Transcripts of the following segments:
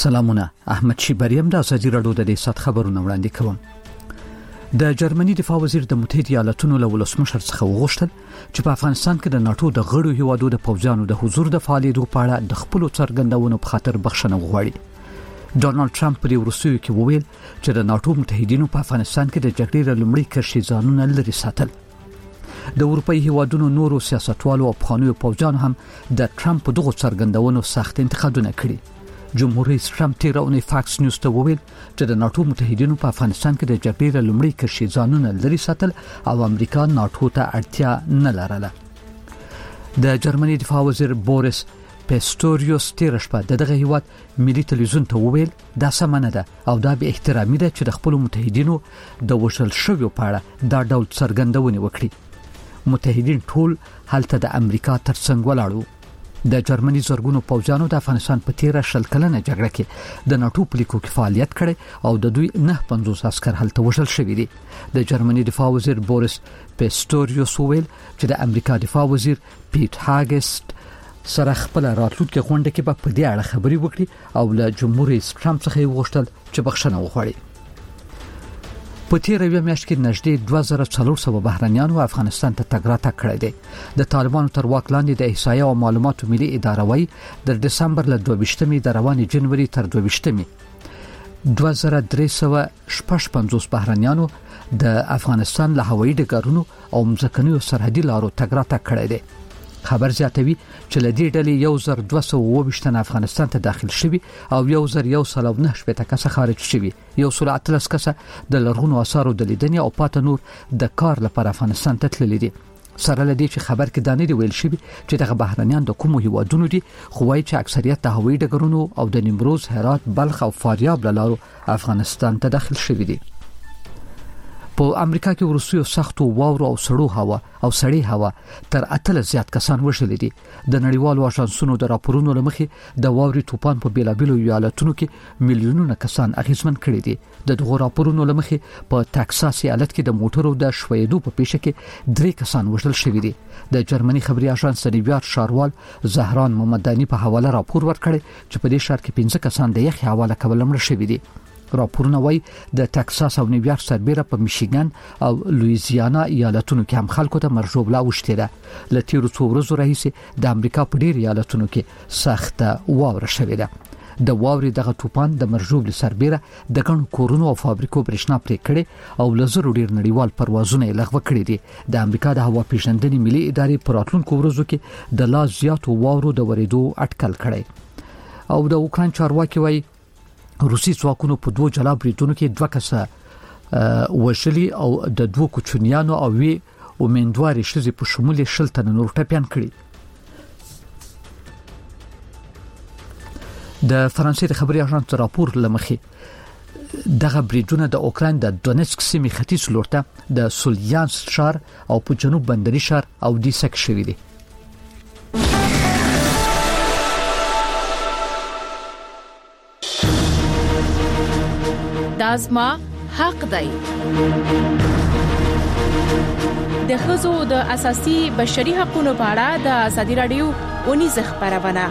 سلامونه. احمد شیبریم د ازادي رادیو د سات خبرونه وړاندې کوم. د جرمني دفاع وزیر د متحده ایالاتونو له ولسمشر څخه وغوښتل چې په افغانستان کې د ناتو د غړو هیوادو د پوځیانو د حضور د فعالیتو په اړه د خپل څرګندونو په خاطر بخښنه وغواړي. ډونالد ټرمپ په وروستیو کې وویل چې د ناتو متحدینو په افغانستان کې د جګړې لومړی کرښې ځانونه لري ساتل. د اروپאי هیوادونو نورو سیاستوالو او پخوانیو پوځیانو هم د ټرمپ دغه څرګندونو سخت انتقادونه کړي. جمهور رئیس ټرمپ تیرونه فاکس نیوز ته وویل چې د ناتو متحدینو په افغانستان کې د جګړې لومړی کرښې ځانونه لري ساتل او امریکا ناتو ته اړتیا نه لرله. د جرمني دفاع وزیر بوریس پیستوریوس تیر شپه دغه هیواد ملي تلویزیون ته وویل دا سمنه ده او دا به احترامي ده چې د خپل متحدینو د وشل شویو په اړه دا ډول څرګندونه وکړي. متحدین ټول هلته د امریکا ترڅنګ ولاړو. د جرمني زرګونو پوځیانو د افغانستان په 13 شل کلنه جګړه کې د ناتو پلیکو کې فعالیت کړي او د دوی 950 عسكر هلته وشل شوی دي. د جرمني دفاع وزیر بوریس پیستوریوس وویل چې د امریکا دفاع وزیر پیټ هاګست سره خپل راتلونکي غونډه کې په دې اړه خبري وکړي او له جمهور رئیس ټرمپ څخه وغوښتل چې بخښنه وغواړي. په تیرې میاشت کې نږدې 2400 بهرنیانو افغانستان ته تګ راتګ کړی دی. د طالبانو تر واک لاندې د احصایې او معلوماتو ملي اداره وايي د دسمبر له 22مې د روانې جنوري تر 22مې 2355 بهرنیانو د افغانستان له هوایي ډګرونو او مځکنیو سرحدي لارو تګ راتګ کړی دی. خبر زیاتوي چې لدې ډلې 1222 افغانستان ته داخل شوي او 1119 کسه خارج شوي. 113 کسه د لرغونو آثارو د لیدنې او پات نور د کار لپاره افغانستان ته تللي دي. سره لدې چې خبر کې دانې دی ویل شوی چې دغه بهرنیان د کومو هیوادونو دي، خو وايي چې اکثریت د هوایي ډګرونو او د نیمروز، هرات، بلخ او فاریاب لارو افغانستان ته داخل شوي دي. په امریکا کې ورسوي سختو واورو او سړو هوا او سړې هوا تر 8 زیات کسان وژل دي. د نړیوالو اژانسونو د راپورونو لمخې د واوري طوفان په بیلابیلو ایالتونو کې میلیونونه کسان اغیزمن کړي دي. د دغه راپورونو لمخې په ټکساس ایالت کې د موټرو د شویدو په پیښه کې 3 کسان وژل شوي دي. د جرمني خبري اژانس نیویارک شاروال زهران محمدانی په حواله راپور ورکړی چې په دې ښار کې 15 کسان د یخ حواله کول مړ شوي دي. راپورونه وايي د ټکساس او نیویارک سربېره په میشیګن او لویزیانا ایالتونو کې هم خلکو ته مرجوبلا وشته ده. ل تیرو څو ورځو راهیسې د امریکا په ډیر ایالتونو کې سخته واوره شوې ده. د واوري دغه طوفان د مرجوب سربېره د ګڼو کورونو او فابریکو برېښنا پرې کړې او لزر ډیر نړیوال پروازونه لغوه کړې دي. د امریکا د هوا پیژندنې ملي ادارې په راتلونکو ورځو کې د لا زیاتو واورو د ورېدو اټکل کړي. او د اوکران چارواکي وايي روسي ځواکونو په 2 جلا بریدونو کې 2 کسه وژلي او د 2 کوچنیانو او وی امیندواري شذې په شمول شل تن نور ټپيان کړي. د فرانسې د خبري اژانس راپور لمخې دغه بریدونه د اوکران د دونیتسک سیمې ختیځ لورته د سولیانس ښار او په جنوب بندري ښار او دیسک شوي دي. دازما حق دی. د ښځو د اساسي بشري حقوقو په اړه د ازادي رادیو اونیز خبرونه.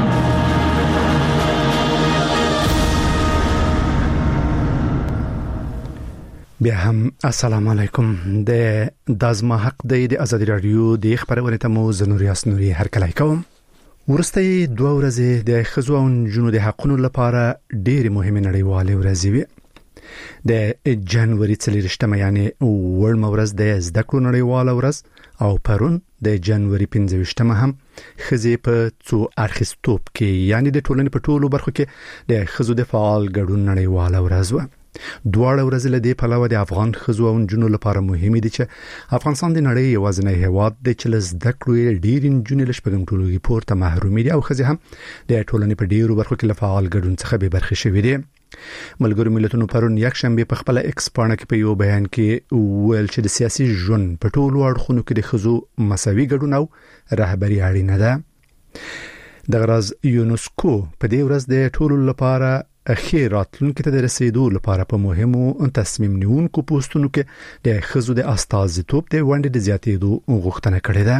بیا هم السلام علیکم. د دازما حق دی د ازادي رادیو د خبرونه ته مو زنوریاس نوري هرکلی کوم. ورسته 2 ورځې د ښځو او نجونو د حقوقو لپاره ډېر مهمه نړیواله ورځ وي. د جنوري 23 یعنی ورځ ورځ د زده کړو نړیواله ورځ او پرون د جنوري 25 هم ښځې په څو اړخیزتوب کې یعنی د ټولنې په ټولو برخو کې د ښځو د فعال ګډون نړیواله ورځ و. دواړه ورځې له دې پلوه د افغان ښځو او نجونو لپاره مهمه دي چې افغانستان د نړۍ یوازینی هیواد دی چې زده کړو ډېر نجونې له شپږم ټولګي پورته محرومې دي او ښځې هم د ټولنې په ډیرو برخو کې له فعال ګډون څخه به برخه شوي دي. ملګرو ملتونو پرون یک شنبه په خپل ایکس پاڼه کې په یو بیان کې ویل چې د سیاسي ژوند په ټولو اړخونو کې د ښځو مساوي ګډون او رهبري اړینه ده. د غرض یونسکو په دې ورځ د ټولو لپاره اخیر راتلونکو ته د رسیدو لپاره په مهمو تصمیم نیونکو پوسټونو کې د ښځو د استازیتوب د ونډې د زیاتېدو غوښتنه کړې ده.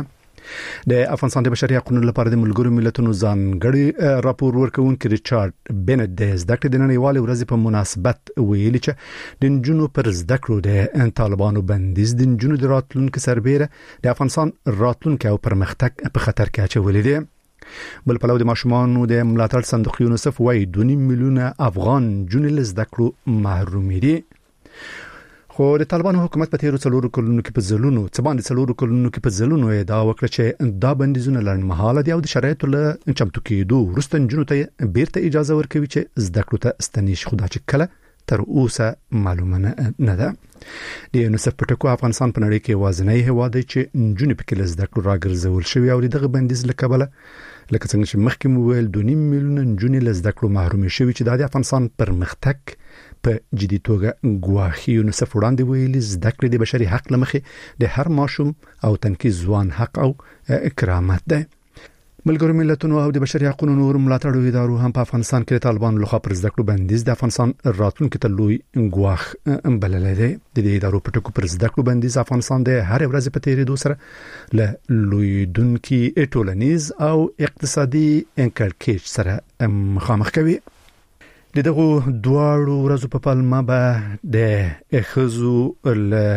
د افغانستان د بشري حقوقو لپاره د ملګرو ملتونو ځانګړي راپور ورکونکي ریچارډ بنت د زده کړې د نړیوال ورځ په مناسبت ویلي چې د نجونو پر زده کړو د طالبانو بندیز د نجونو د راتلونکو سربېره د افغانستان راتلونکو او پرمختګ په خطر کې اچولې دي. بل په لور د ماشومانو د ملاتړ صندوق یونیسف وايي 2 میلیونه افغان جنې له زده کړو محروم دي. خو د طالبانو حکومت په تیرو 4 کلونو کې په ځلونو ادعا وکړه چې دا بندیزونه لنډمهاله دي او د شرایطو له چمتو کېدو وروسته نجونو ته بیرته اجازه ورکوي چې زده کړو ته ستنیش. خو دا چې کله تر اوسه معلومه نه ده. د یونیسف په ټکو افغانستان په نړۍ کې وازنۍ هواد دی چې نجونې په کې زده کړو راګرځول شوی او دغه بندیز لکبله لکه څنګه چې مخکې مو ویل 2 میلیونه نجونې له زده کړو محروم شوي چې د افغانستان پرمختګ په جدي توګه ګواښي. یونیسف وړاندې ویلي زده کړې د بشري حق لمخې د هر ماشوم او تنکي ځوان حق او کرامت ده. ملګرو ملتونو او د بشري حقوقو نور ملاتړو ادارو هم په افغانستان کې د طالبانو لخوا پر زده کړو بندیز د افغانستان راتلونکو ته لوی ګواښ بللی دی. د دې ادارو په ټکو پر زده کړو بندیز افغانستان د هر ورځ په تیریدو سره له لویدونکو ټولنیز او اقتصادي انکړکېچ سره مخامخ کوي. دغه دواړو ورځو په پلمه به د خزو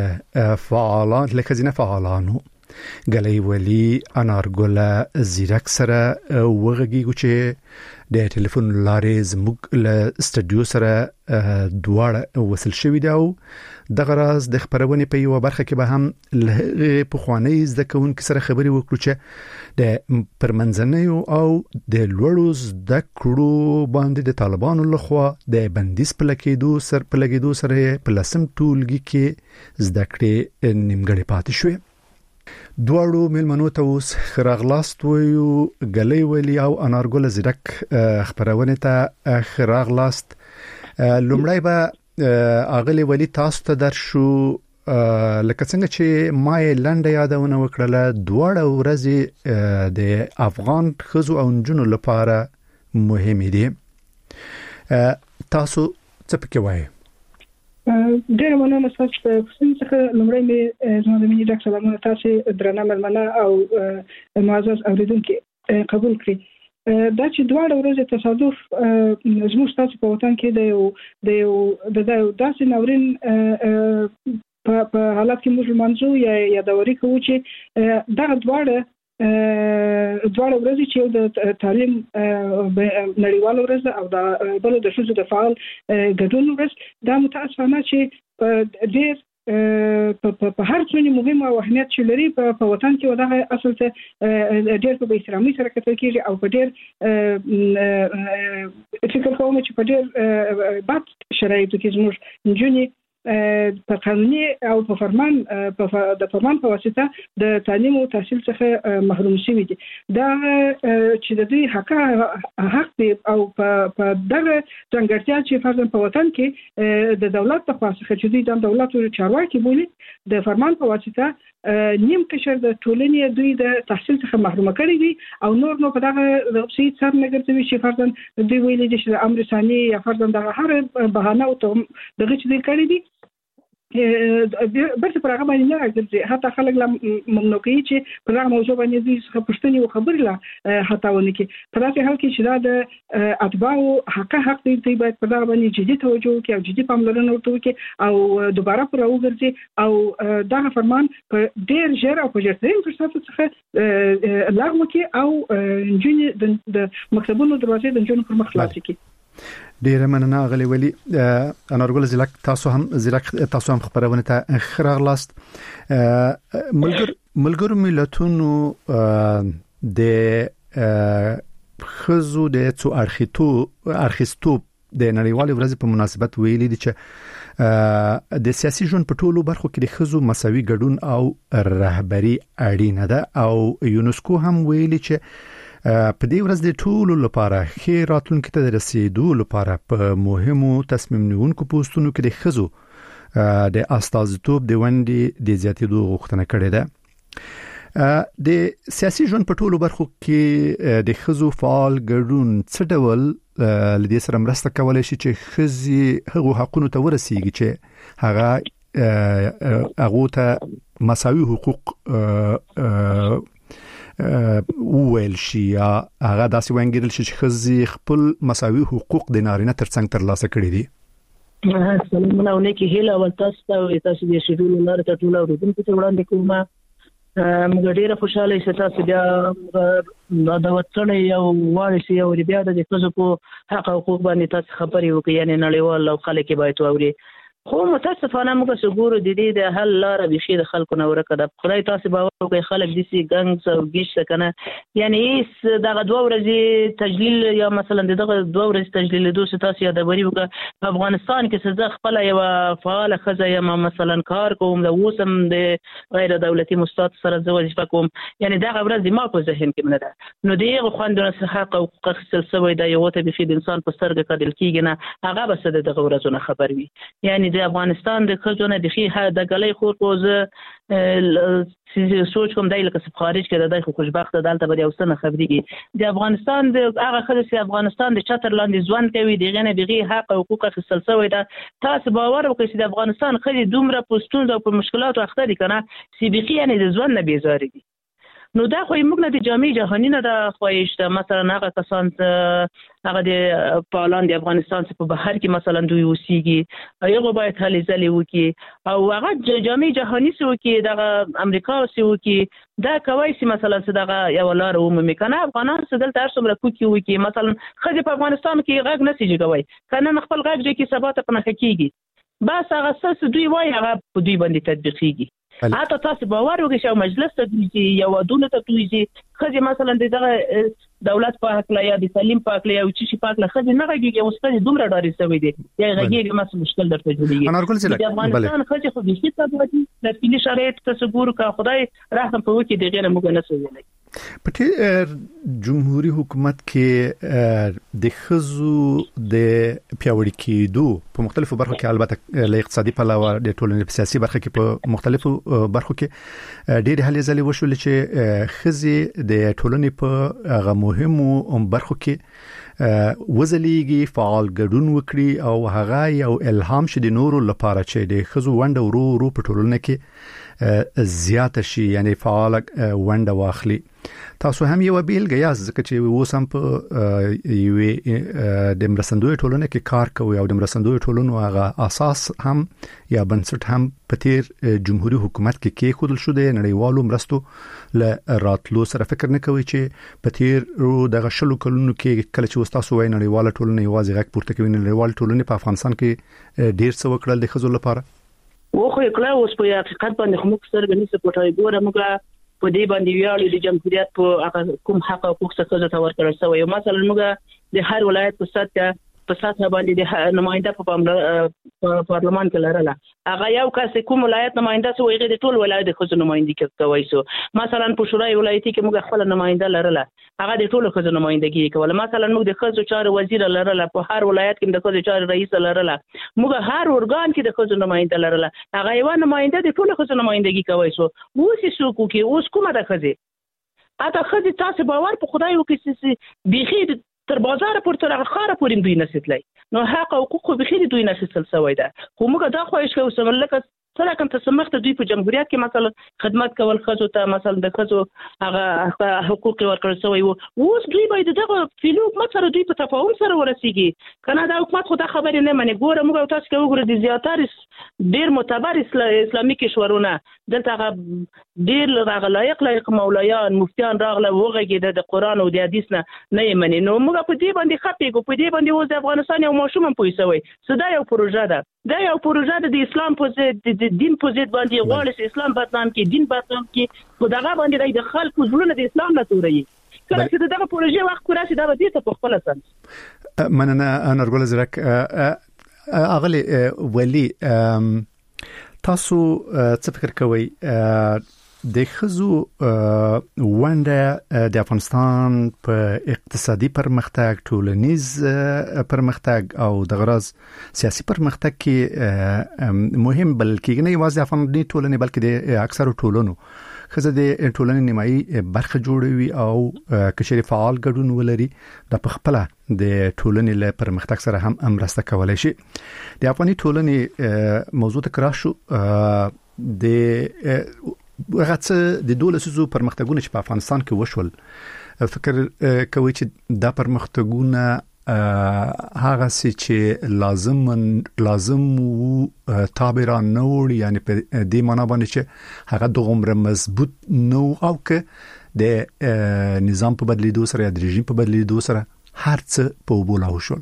له فعالانو ګلې ولی انارګل زیرک سره وغږیږو چې د ټلیفون لارې زموږ له استډیو سره دواړه وصل شوي دي او د غراز د خبرونې په یو برخه کې به هم له پخوانی زده کوونکو سره خبري وکړو چې د پرمنځنیو او د لوړو زده کړو باندې د طالبانو لخوا د بندیز په لګیدو سره په لسم ټولګي کې زده کړې نیمګړې پاتې شوې. دواړو ملمنو ته اوس خراغلاست ویو. ګلې ولی او انارګل زیرک خبرونه ته خراغلاست. لومړی به اغلی ولی تاسو ته درشو لکه څنګه چې ما لنډه یادونه وکړه دواړه ورځې د افغان خزو او نجونو لپاره مهمه دي. تاسو څه پکې وایي؟ ډېر مننه تاسو ته څنګه لومړی مې زما د مینې ډاکټر سلامونه تاسو درنه ملمنه او معزز اوریدونکو قبول کړئ. دا چې دواړه ورځې تصادف زموږ تاسو په وطن کې د داسې ناورین په حالت کې موږ منځو یا دوري کوو چې دا دواړه ورځې چې د تعلیم نړیوال ورځ او د بل د ښځو د فعال ګډون ورځ دا متاسفانه چې ډېر په هر څه مهمه او اهمیت چې لري په وطن کې ودغه اصل ته ډېر په احترامي سره کتل کېږي او په ډېر فکر کوم چې په ډېر بد شرایطو کې زموږ نجونې په قانوني او په فرمان په واسطه د تعلیم او تحصیل څخه محروم شوي دي. دا چې د دوی حق دی او په دغه ځانګړتیا چې فرضاً په وطن کې د دولت په خوا څخه چې دوی د دولت چارواکي بولي د فرمان په واسطه نیم قشر د ټولنې دوی د تحصیل څخه محروم کړي دي او نور نو په دغه سیټ سر نه ګرځوي چې فرضاً دوی ویلي دي چې د امر ثاني یا فرضاً دغه هر بهانه او دغه چې دوی کړي دي برته پر هغه باندې نه راځي. حتی خلک لا ممنوع کوي چې په هغه موضوع باندې دوی څخه پوښتنې او خبرې لا حتی ونه کوي. په داسې حال کې چې دا د اتباعو حق دی دوی باید په هغه باندې جدي توجه وکړي او جدي پاملرنه ورته وکړي او دوباره پر راوګرځي او دغه فرمان په ډېر ژر او په ژر فرصت څخه لغوه کړي او نجونې د مکتبونو دروازې د نجونو پر مخ خلاص کړي. ډیره مننه غلې ولی. انارګل زیرک تاسو هم خبرونه ته خراغلاست. ملګرو ملتونو د خزو د څو ارخصتوب د نړیوال ورځ په مناسبت ویلي دي چې د سیاسي ژوند په ټولو برخو کې د خزو مساوي ګډون او رهبری اړینه ده او یونسکو هم ویلي چې په دې ورځ د ټولو لپاره خیر راتلونکو ته رسیدو لپاره په مهمو تصمیم نیونکو پوسټونو کې د خزو د استازیتوب د ونډې د زیاتېدو غوښتنه کړې ده. د سیاسي ژوند په ټولو برخو کې د خزو فعال ګډون څه ډول لدې سره مرسته کولای شي چې خزي هغه حقوقو ته ورسیږي چې هغه ته مساوي حقوق وویل شي یا هغه داسې وانګیرل شي چې ښځې خپل مساوي حقوق د نارینه ترڅنګ ترلاسه کړي دي. سلامونه ونکي هله ولتاس تاسو د شیدول لاره ته ټول اوریدونکو ته وړاندې کوم. موږ ډیره خوشاله یو تاسو بیا د وطن یو وارث یو بیا د ښځو په حق او حقوق باندې تاسو خبرې وکړئ، یعنی نړیوال او خلک باید واوري. خو متاسفانه موږ څنګه د دې د حل لار به د خلکو نه ورکه د خدای تاسو باور وکړئ خلک د سي ګنګ او ګیش کنه، یعنی هیڅ دغه 2 ورځې تجلیل یا مثلا دغه 2 ورځې تجلیل دوه تاسو یادوري وکړه. په افغانستان کې څه خپل یو فعال خزه یا مثلا کار کوم د وسم د غیر دولتي مستات سره وظیفه کوم، یعنی دغه ورځ ما په ذهن کې نه ده. نو دغه خوندونه حق او حقوق خپل سوی د یو ته به انسان په سترګه کډل کیږي نه هغه بس دغه ورځونه خبر وي. یعنی د افغانستان د خزونه د خې د غلې خور کوزه سوچ کوم دای لکه خارج کې د دای خوشبخت دلته به یو سنه خبريږي. د افغانستان د هغه خلک چې افغانستان د چتر لاندې ځوان کوي دغه نه دغه حق او حقوق خپل سوی ده. تاسو باور وکړئ چې د افغانستان خلک دومره پښتون او په مشکلات اخته دي کنه سی بي یعنی د ځوان نه بیزاري دي. نو دا خو موږ نه د جامع جهانی نه د خوښته مثلا هغه کسان هغه د پالان د افغانستان په بهر کې مثلا دوی اوسېږي هغه باید هلي ځلې وکي او هغه جامع جهانی سو کې د امریکا سو کې دا کوي چې مثلا دغه یو لار عمومي کنه افغانان سدل تر څومره کوکی وکي مثلا خځه په افغانستان کې غږ نسي جوړوي کنه خپل غږ چې ثبات پنه کیږي بس هغه څه دوی وایي هغه په دوی باندې تطبیقيږي. حتی تاسو باور وکړئ چې مجلس ته دوی یو ودونه ته دوی خځه مثلا دغه دولت په حق لا یا د تعلیم په حق لا او چې په حق لا خځه نه غږیږي او ستاسو دومره ډارې سوي دي یا غږیږي مسله مشکل درته جوړیږي. انا ورکول چې افغانستان خځه خو د هیڅ څه د فعلی شرایط تصور کا خدای رحم په وکي دغه نه موږ نه سوي. په جمهوریت حکومت کې د خزو د پیاوړي کېدو په مختلفو برخو کې البته له اقتصادي پلوه د ټولنې په سیاسي برخه کې په مختلفو برخو کې ډېر هلې ځلې وشول چې خزي د ټولنې په هغه مهمو برخو کې وزلېږي فعال ګډون وکړي او هغه یو الهام شې د نورو لپاره چې د خزو ونده ورو په ټولنه کې زیات شي یعنی فعال ونده واخلي. تاسو هم یو بیلګه یاست ځکه چې اوس هم په یو د مرستندوی ټولنه کې کار کوي او د مرستندوی ټولنو هغه اساس هم یا بنسټ هم په تیر جمهوریت حکومت کې خودل شو د نړیوالو مرستو ل راتلو سره فکر نه کوي چې په تیر دغه شلو کلونو کې کله چې تاسو وای نړیواله ټولنه یوازې غږ پورته کوي نړیوال ټولنه په افغانستان کې ډیر څه وکړل د خزو لپاره و خو کله اوس په حقیقت باندې موږ سره غني سپورټای ګوره موږ په دې باندې ویاړو د جمهوریت په کوم حق او حقوق څخه ته ورکړل شوی مثلا موږ د هر ولایت په سطح باندې د نماینده په پارلمان کې لرله هغه یو کس کوم ولایت نماینده سو هغه د ټول ولایت د خزو نمائندګي کوي سو مثلا په شورای ولایتي کې موږ خپل نماینده لرله هغه د ټول خزو نمائندګي کوله مثلا موږ د خزو چارو وزیر لرله په هر ولایت کې د خزو چارو رئیس لرله موږ هر ارګان کې د خزو نماینده لرله هغه یو نماینده د ټول خزو نمائندګي کوي سو اوس سو کوکي اوس کومه د خزه اته خزه تاسو باور په خدای وکړي بيخي تر بازار پورته راخاره پورې دوی نسیتلای نو حق او حقوق به خېری دوی نسیتل سوی ده خو موږ دا خواهش کوو چې لکه سره کوم تسمخت دوی په جمهوریت کې مثلا خدمت کول خزو ته مثلا د خزو هغه حقوق ورکړل سوی وو اوس دوی باید دغه فیلو مثلا دوی په تفاهم سره ورسیږي کنه دا حکومت خو دا خبرې نه مني ګوره موږ تاسو کې وګورئ د زیاتره ډیر معتبر اسلامي کشورونه دلته ډیر راغ لایق مولایان مفتیان راغله وغږیده د قران او د حدیث نه مني نو موږ په دې باندې خپېګو په دې باندې اوس د افغانستان یو ماشوم هم پوي صدا یو پروژه ده دا یو پروژه د اسلام په ضد د دین په ضد باندې غواړي چې اسلام بدنام کې دین بدنام کې په دغه باندې د خلکو زړونه د اسلام نه توري کله چې دغه پروژه وخت کوراسي دا به دې ته په خپل سم مننه انا ارګول زرک اغلی ولی تاسو څه فکر کوئ د خزو ونده د افغانستان په اقتصادي پرمختګ ټولنیز پرمختګ او د غرض سیاسي پرمختګ کې مهم بلکې نه یوازې افغاني ټولنې بلکې د اکثرو ټولنو خزه د ټولنې نیمایي برخه جوړوي او کشري فعال ګډون ولري د خپل د ټولنې له پرمختګ سره هم امرسته کولای شي د افغاني ټولنې موضوع تکرار شو د هغه څه د دولسو پرمختګونو چې په افغانستان کې وشول فکر کوي چې دا پرمختګونه هغه چې لازم وو تابع نه وړي یعنی په دې معنی باندې چې هغه د عمر مضبوط نو او که د نظام په بدلیدو سره یا د رژیم په بدلیدو سره هر څه په وبوله شول.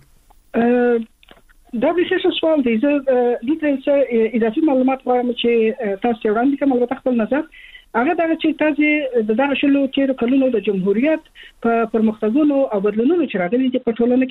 دا به څه سوال دی زه دلته اضافي معلومات وایم چې تاسو وړاندې کوم البته خپل نظر هغه دا چې تاسو د دغه شلو تیر کلونو د جمهوریت په پرمختګونو او بدلونونو چې راغلي دي په ټولنه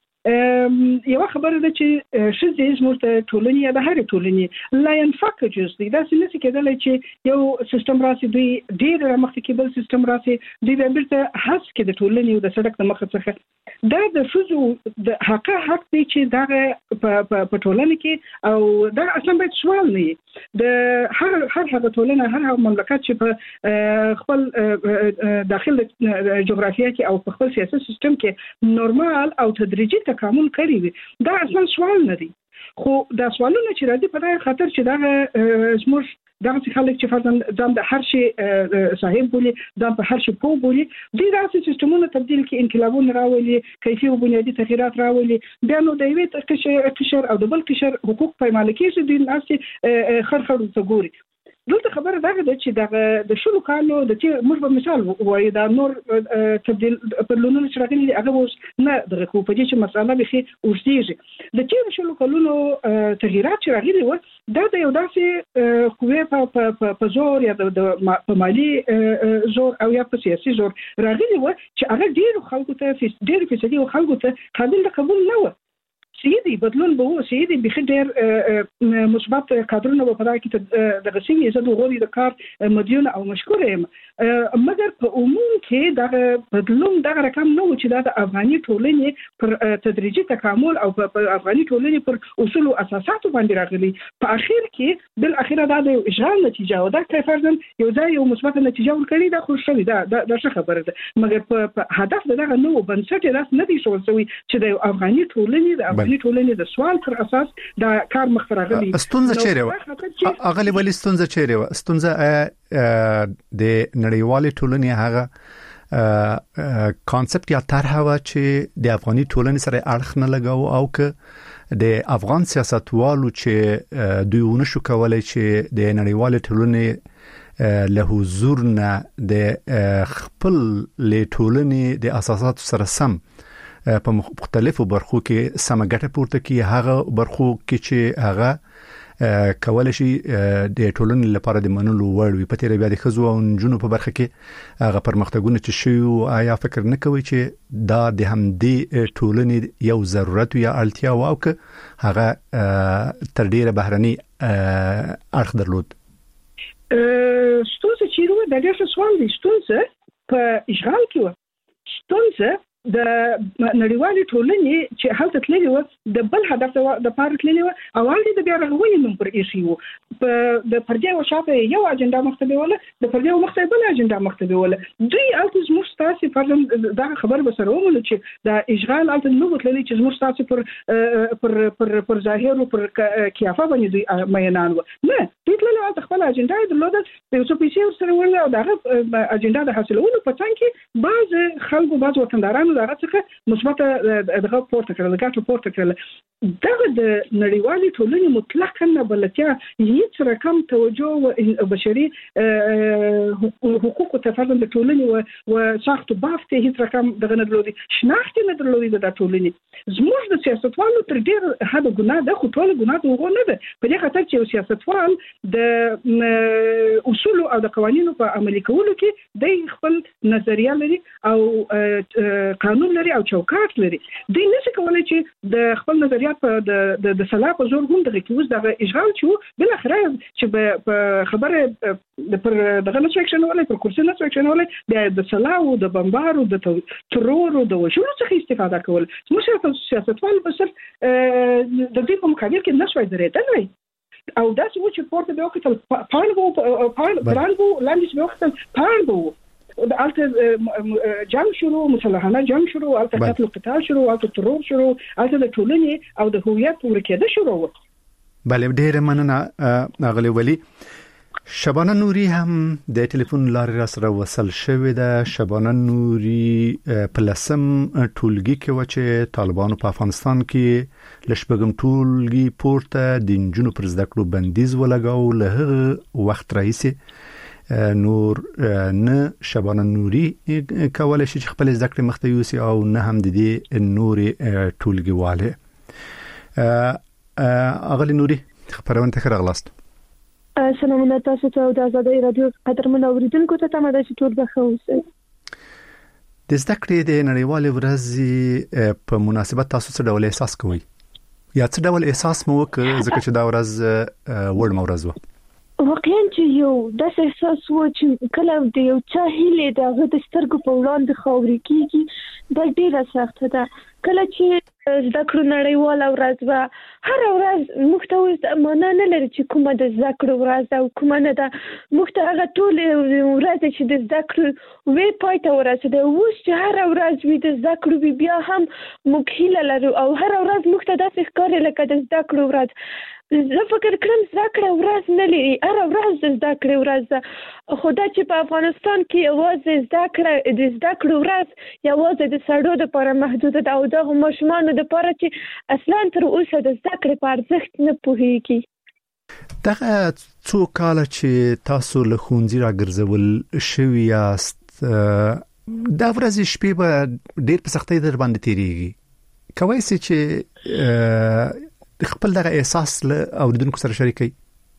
کې یو خبره ده چې شذ زموږ ته ټولنې یا د هر ټولنې لا ينفك جزء دا څه نشي کېدلی چې یو سیستم راسي دوی ډیر مخکې کې بل سیستم راسي دوی به بیرته حس کې د ټولنې او د سړک د مخ څخه دا د شذ د حق دی چې دا په ټولنه کې او دا اصلا باید سوال نه د هر هغه ټولنه هر هغه مملکت چې په خپل داخل جغرافیه کې او په خپل سیاسي سیستم کې نورمال او تدریجي تکامل کړی وي دا اصلا سوال نه دی خو دا سوالونه چې راځي په دغه خاطر چې دا زموږ دغه خلک چې فرضاً ځان د هر شي صاحب بولي ځان په هر شي پوه بولي دوی داسې سیستمونه تبدیل کې انقلابونه راولي کیفي او بنیادي تغیرات راولي بیا نو د یوې قشر او د بل قشر حقوق پایمال کېږي دوی ناسي خرخر ته ګوري دلته خبره دا ده چې د شلو کالو د موږ په مثال وایي دا نور تبدیل په لونو چې راغلي هغه اوس نه دغه خو په دې چې مسله به شي ورسیږي د تیر شلو کالونو تغیرات چې راغلي و دا د یو داسې قوې په زور یا په مالی زور او یا په سیاسي زور راغلي و چې هغه ډیرو خلکو ته ډیر فیصدي خلکو ته قابل قبول نه و سیدی بدلون به وو سیدی به ډیر مثبت کادرونه په پدای کې د غسیمي زده غوړي د کار مدیون او مشکور یم مګر په عموم کې دا بدلون د رقم نه و چې د افغاني ټولنې پر تدریجي تکامل او په افغاني ټولنې پر اصول او اساسات باندې راغلي په اخر کې بل اخره دا د اشغال نتیجه و دا کیفرزن یو ځای یو مثبت نتیجه ورکړي دا خوشحالي دا څه خبره ده مګر په هدف دغه نو بنسټ لاس نه دی شول سوی چې د افغاني ټولنې ټولنې د سوال پر اساس دا کار مخ ته راغلی ستونزه چیرې اغلی ولی ستونزه چیرې ستونزه د نړیوالې ټولنې هغه کانسپټ یا طرح وا چې د افغاني ټولنې سره اړخ نه لګاو او که د افغان سیاستوالو چې دوی ونه شو کولای چې د نړیوالې ټولنې له حضور نه د خپل له ټولنې د اساسات سره سم په مختلفو برخو کې سم ګټه پورته کی هغه برخو کې چې هغه کولای شي د ټولنې لپاره د منلو وړ وي په تیر بیا د خزو او جنونو په برخه کې هغه پرمختګونه چې شي آیا فکر نه کوي چې دا د همدې ټولنې یو ضرورت یا اړتیا او که هغه تر ډیره بهرني اړخ درلود ستونزه چې د دې سوال دي ستونزه په اشغال کې و ستونزه د نړیوالې ټولنې چې هلته تللی و د بل هدف د پاره تللی و اول د بیا رغونې نوم پر ایښی و په د پردې او شاته یو اجنډا مختبه ولا د پردې او مختبه بل اجنډا مختبه ولا دوی الته زموږ تاسو فرضاً دا خبر به سره ومنو چې د اشغال الته نو تللی چې زموږ تاسو پر ظاهر او پر کیافه باندې دوی مینان و نه دوی تللی الته خپل اجنډا درلوده د څه پیسې سره ول او دغه اجنډا د حاصلولو په څنګ کې بعض خلکو بعض وطندارانو دغه څخه مثبت دغه پورته کړل ګټه پورته کړل دغه د نړیوالې ټولنې مطلقاً نه بلتیا هیڅ رقم توجه او بشري حقوق ته فرضاً د ټولنې او ساخت بافت هیڅ رقم دغه نه درلودي شناخت نه درلودي د ټولنې زموږ د سیاستوالو تر ډیر حد ګناه ده خو ټول ګناه ته وګورئ نه ده په دې خاطر چې سیاستوال د اصول او د قوانینو په عملي کولو کې د خپل نظریه لري او قانون لري او چوکاټ لري دوی نشي کولای چې د خپل نظریات په د صلاح په زور هم دغه کیوز دغه اشغال چې بل اخره چې په خبره پر دغه نشو اکشن ولې پر کورسي نشو اکشن ولې د صلاح او د بمبار او د ترور او د وشلو څخه استفاده کول موږ سیاستوال بس د دې په مقابل کې نشوي درېدل او داسې و چې پورته به وکړل پاڼ برانبو لاندې به وکړل پاڼ د الته جنگ شروع مسلحانه جنگ شروع الته قتل قتال شروع الته ترور شروع الته د ټولنې او د هویت ورکېده شروع بله ډېر مننه اغلی ولی شبانه نوري هم د ټلیفون لارې را سره وصل شوې ده. شبانه نوري پلسم ټولګي کې و چې طالبانو په افغانستان کې لشبګم ټولګي پورته د انجونو پر زده کړو بندیز ولګاو. له هغه وخت راهیسې نور نه شبانه نوري کولای شي چې خپل زده کړې مخته یوسي او نه هم د دې نوري ټولګي والے. اغلی نوري خبرونه ته راغلاست. سلامونه تاسو ته د آزادۍ رادیو قدرمن اوریدونکو ته تمه ده چې ټول به ښه اوسئ. د زده کړې د نړیوالې ورځې په مناسبت تاسو څه ډول احساس کوئ یا څه ډول احساس مو وکړ ځکه چې دا ورځ وړمه ورځ و؟ واقعا چې یو داسې احساس و چې کله د یو چا هیلې د هغه د سترګو په وړاندې خاورې کېږي دا ډېره سخته ده. کله چې زده کړو نړیواله ورځ وه هر ورځ موږ ته اوس معنا نه لري چې کومه د زده کړو ورځ ده او کومه نه ده. موږ ته هغه ټولې ورځې چې د زده کړو وې پای ته ورسېدې. اوس چې هر ورځ وي د زده کړو وي بیا هم موږ هیله لرو او هر ورځ موږ ته داسې ښکاري لکه د زده کړو ورځ. زه فکر کوم زده کړه ورځ نه لري، هر ورځ د زده کړې ورځ ده. خو دا چې په افغانستان کې یوازې زده کړو ورځ یوازې د سړو دپاره محدوده ده او دغو ماشومانو دپاره چې اصلا تر اوسه د زده کړې په ارزښت نه پوهېږي. دغه څو کاله چې تاسو له ښوونځي راګرځول شوي یاست دا ورځې شپې به ډېر په سختۍ در باندې تېرېږي. کولی سئ چې خپل دغه احساس له اوریدونکو سره شریکئ؟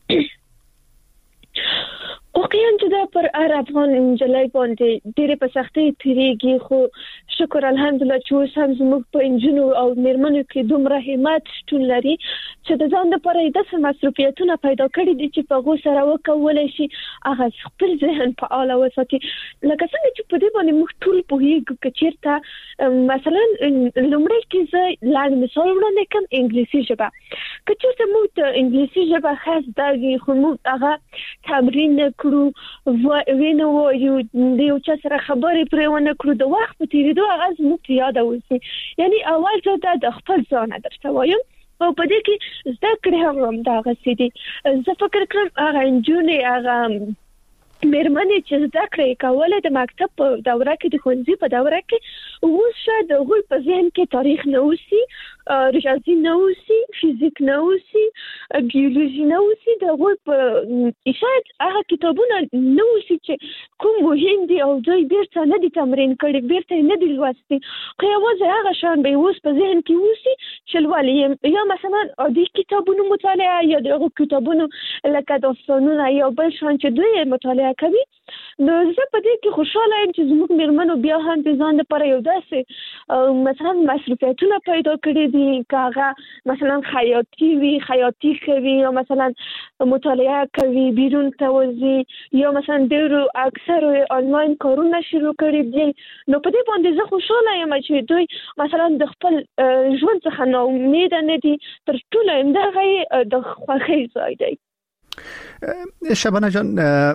واقعا چې دا پر هر افغان نجلۍ باندې ډېرې په سختۍ تېرېږي، خو شکر الحمدلله چې اوس هم زموږ په نجونو او مېرمنو کې دومره همت شتون لري چې د ځان دپاره یې داسې مصروفیتونه پیدا کړي دي چې په هغو سره وکولی شي هغه خپل ذهن فعاله وساتي. لکه څنګه چې په دې باندې موږ ټول پوهېږو که چېرته مثلا لومړی کې زه لنډ مثال وړاندې کړم انګلیسي ژبه. که چېرته موږ د انګلیسي ژبه ښه زده وي خو موږ هغه تمرین نه کړو وینه وایو د یو چا سره خبرې پرې ونه کړو د وخت په تېرېدو هغه زموږ په یاده اوسي. یعنې اول ځل دا د خپل ځانه درته وایم او په دې کې زده کړې هم همدغسې دي. زه فکر کوم هغه نجونې هغه مېرمنې چې زده کړې کولې د مکتب په دوره کې د ښوونځي په دوره کې اوس شاید د هغوی په ذهن کې تاریخ نه اوسي، ریاضي نه اوسي، فیزیک نه اوسي، بیولوژي نه اوسي، د هغوی په شاید هغه کتابونه نه اوسي چې کوم مهم دي او دوی بیرته نه دي تمرین کړي، بیرته یې نه دي لوستي، خو یوازې هغه شیان به یې اوس په ذهن کې اوسي چې لولي یا مثلا عادي کتابونو مطالعه یا د هغو کتابونو لکه داستانونه یا بل شیان چې دوی یې مطالعه کوي. نو زه په دې کې خوشحاله یم چې زموږ مېرمنو بیا هم د ځان لپاره یو داسې مثلا مصروفیتونه پیدا کړي دي که هغه مثلا خیاطي وي، خیاطي کوي یا مثلا مطالعه کوي، بیرون ته وځي یا مثلا ډېرو اکثرو آنلاین کارونه شروع کړي دي. نو په دې باندې زه خوشحاله یم چې دوی مثلا د خپل ژوند څخه ناامیده نه دي، تر ټولو همدغه یې د خوښۍ ځای دی. شبانه جان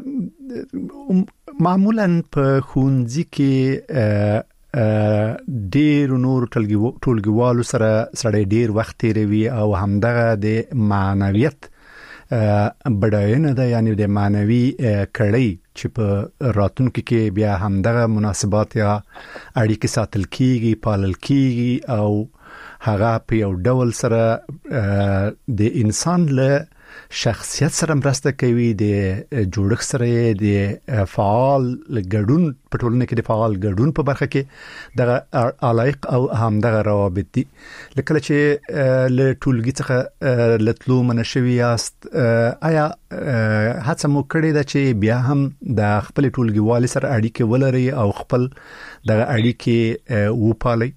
معمولا په ښوونځي کې ډېر نور ټولګیوالو سره سړی ډېر وخت تېروي او همدغه د معنویت بډاینه ده، یعنی د معنوي کړۍ چې په راتلونکي کې بیا همدغه مناسبات یا اړیکې ساتل کیږي، پالل کیږي او هغه په یو ډول سره د انسان له شخصیت سره مرسته کوي، د جوړښت سره د فعال ګډون په ټولنه کې د فعال ګډون په برخه کې دغه علایق او همدغه روابط دي. لکه چې له ټولګي څخه لتلو منشوي یاست، آیا هڅه مو کړې ده چې بیا هم د خپل ټولګیوالي سره اړیکې ولري او خپل دغه اړیکې وپالي؟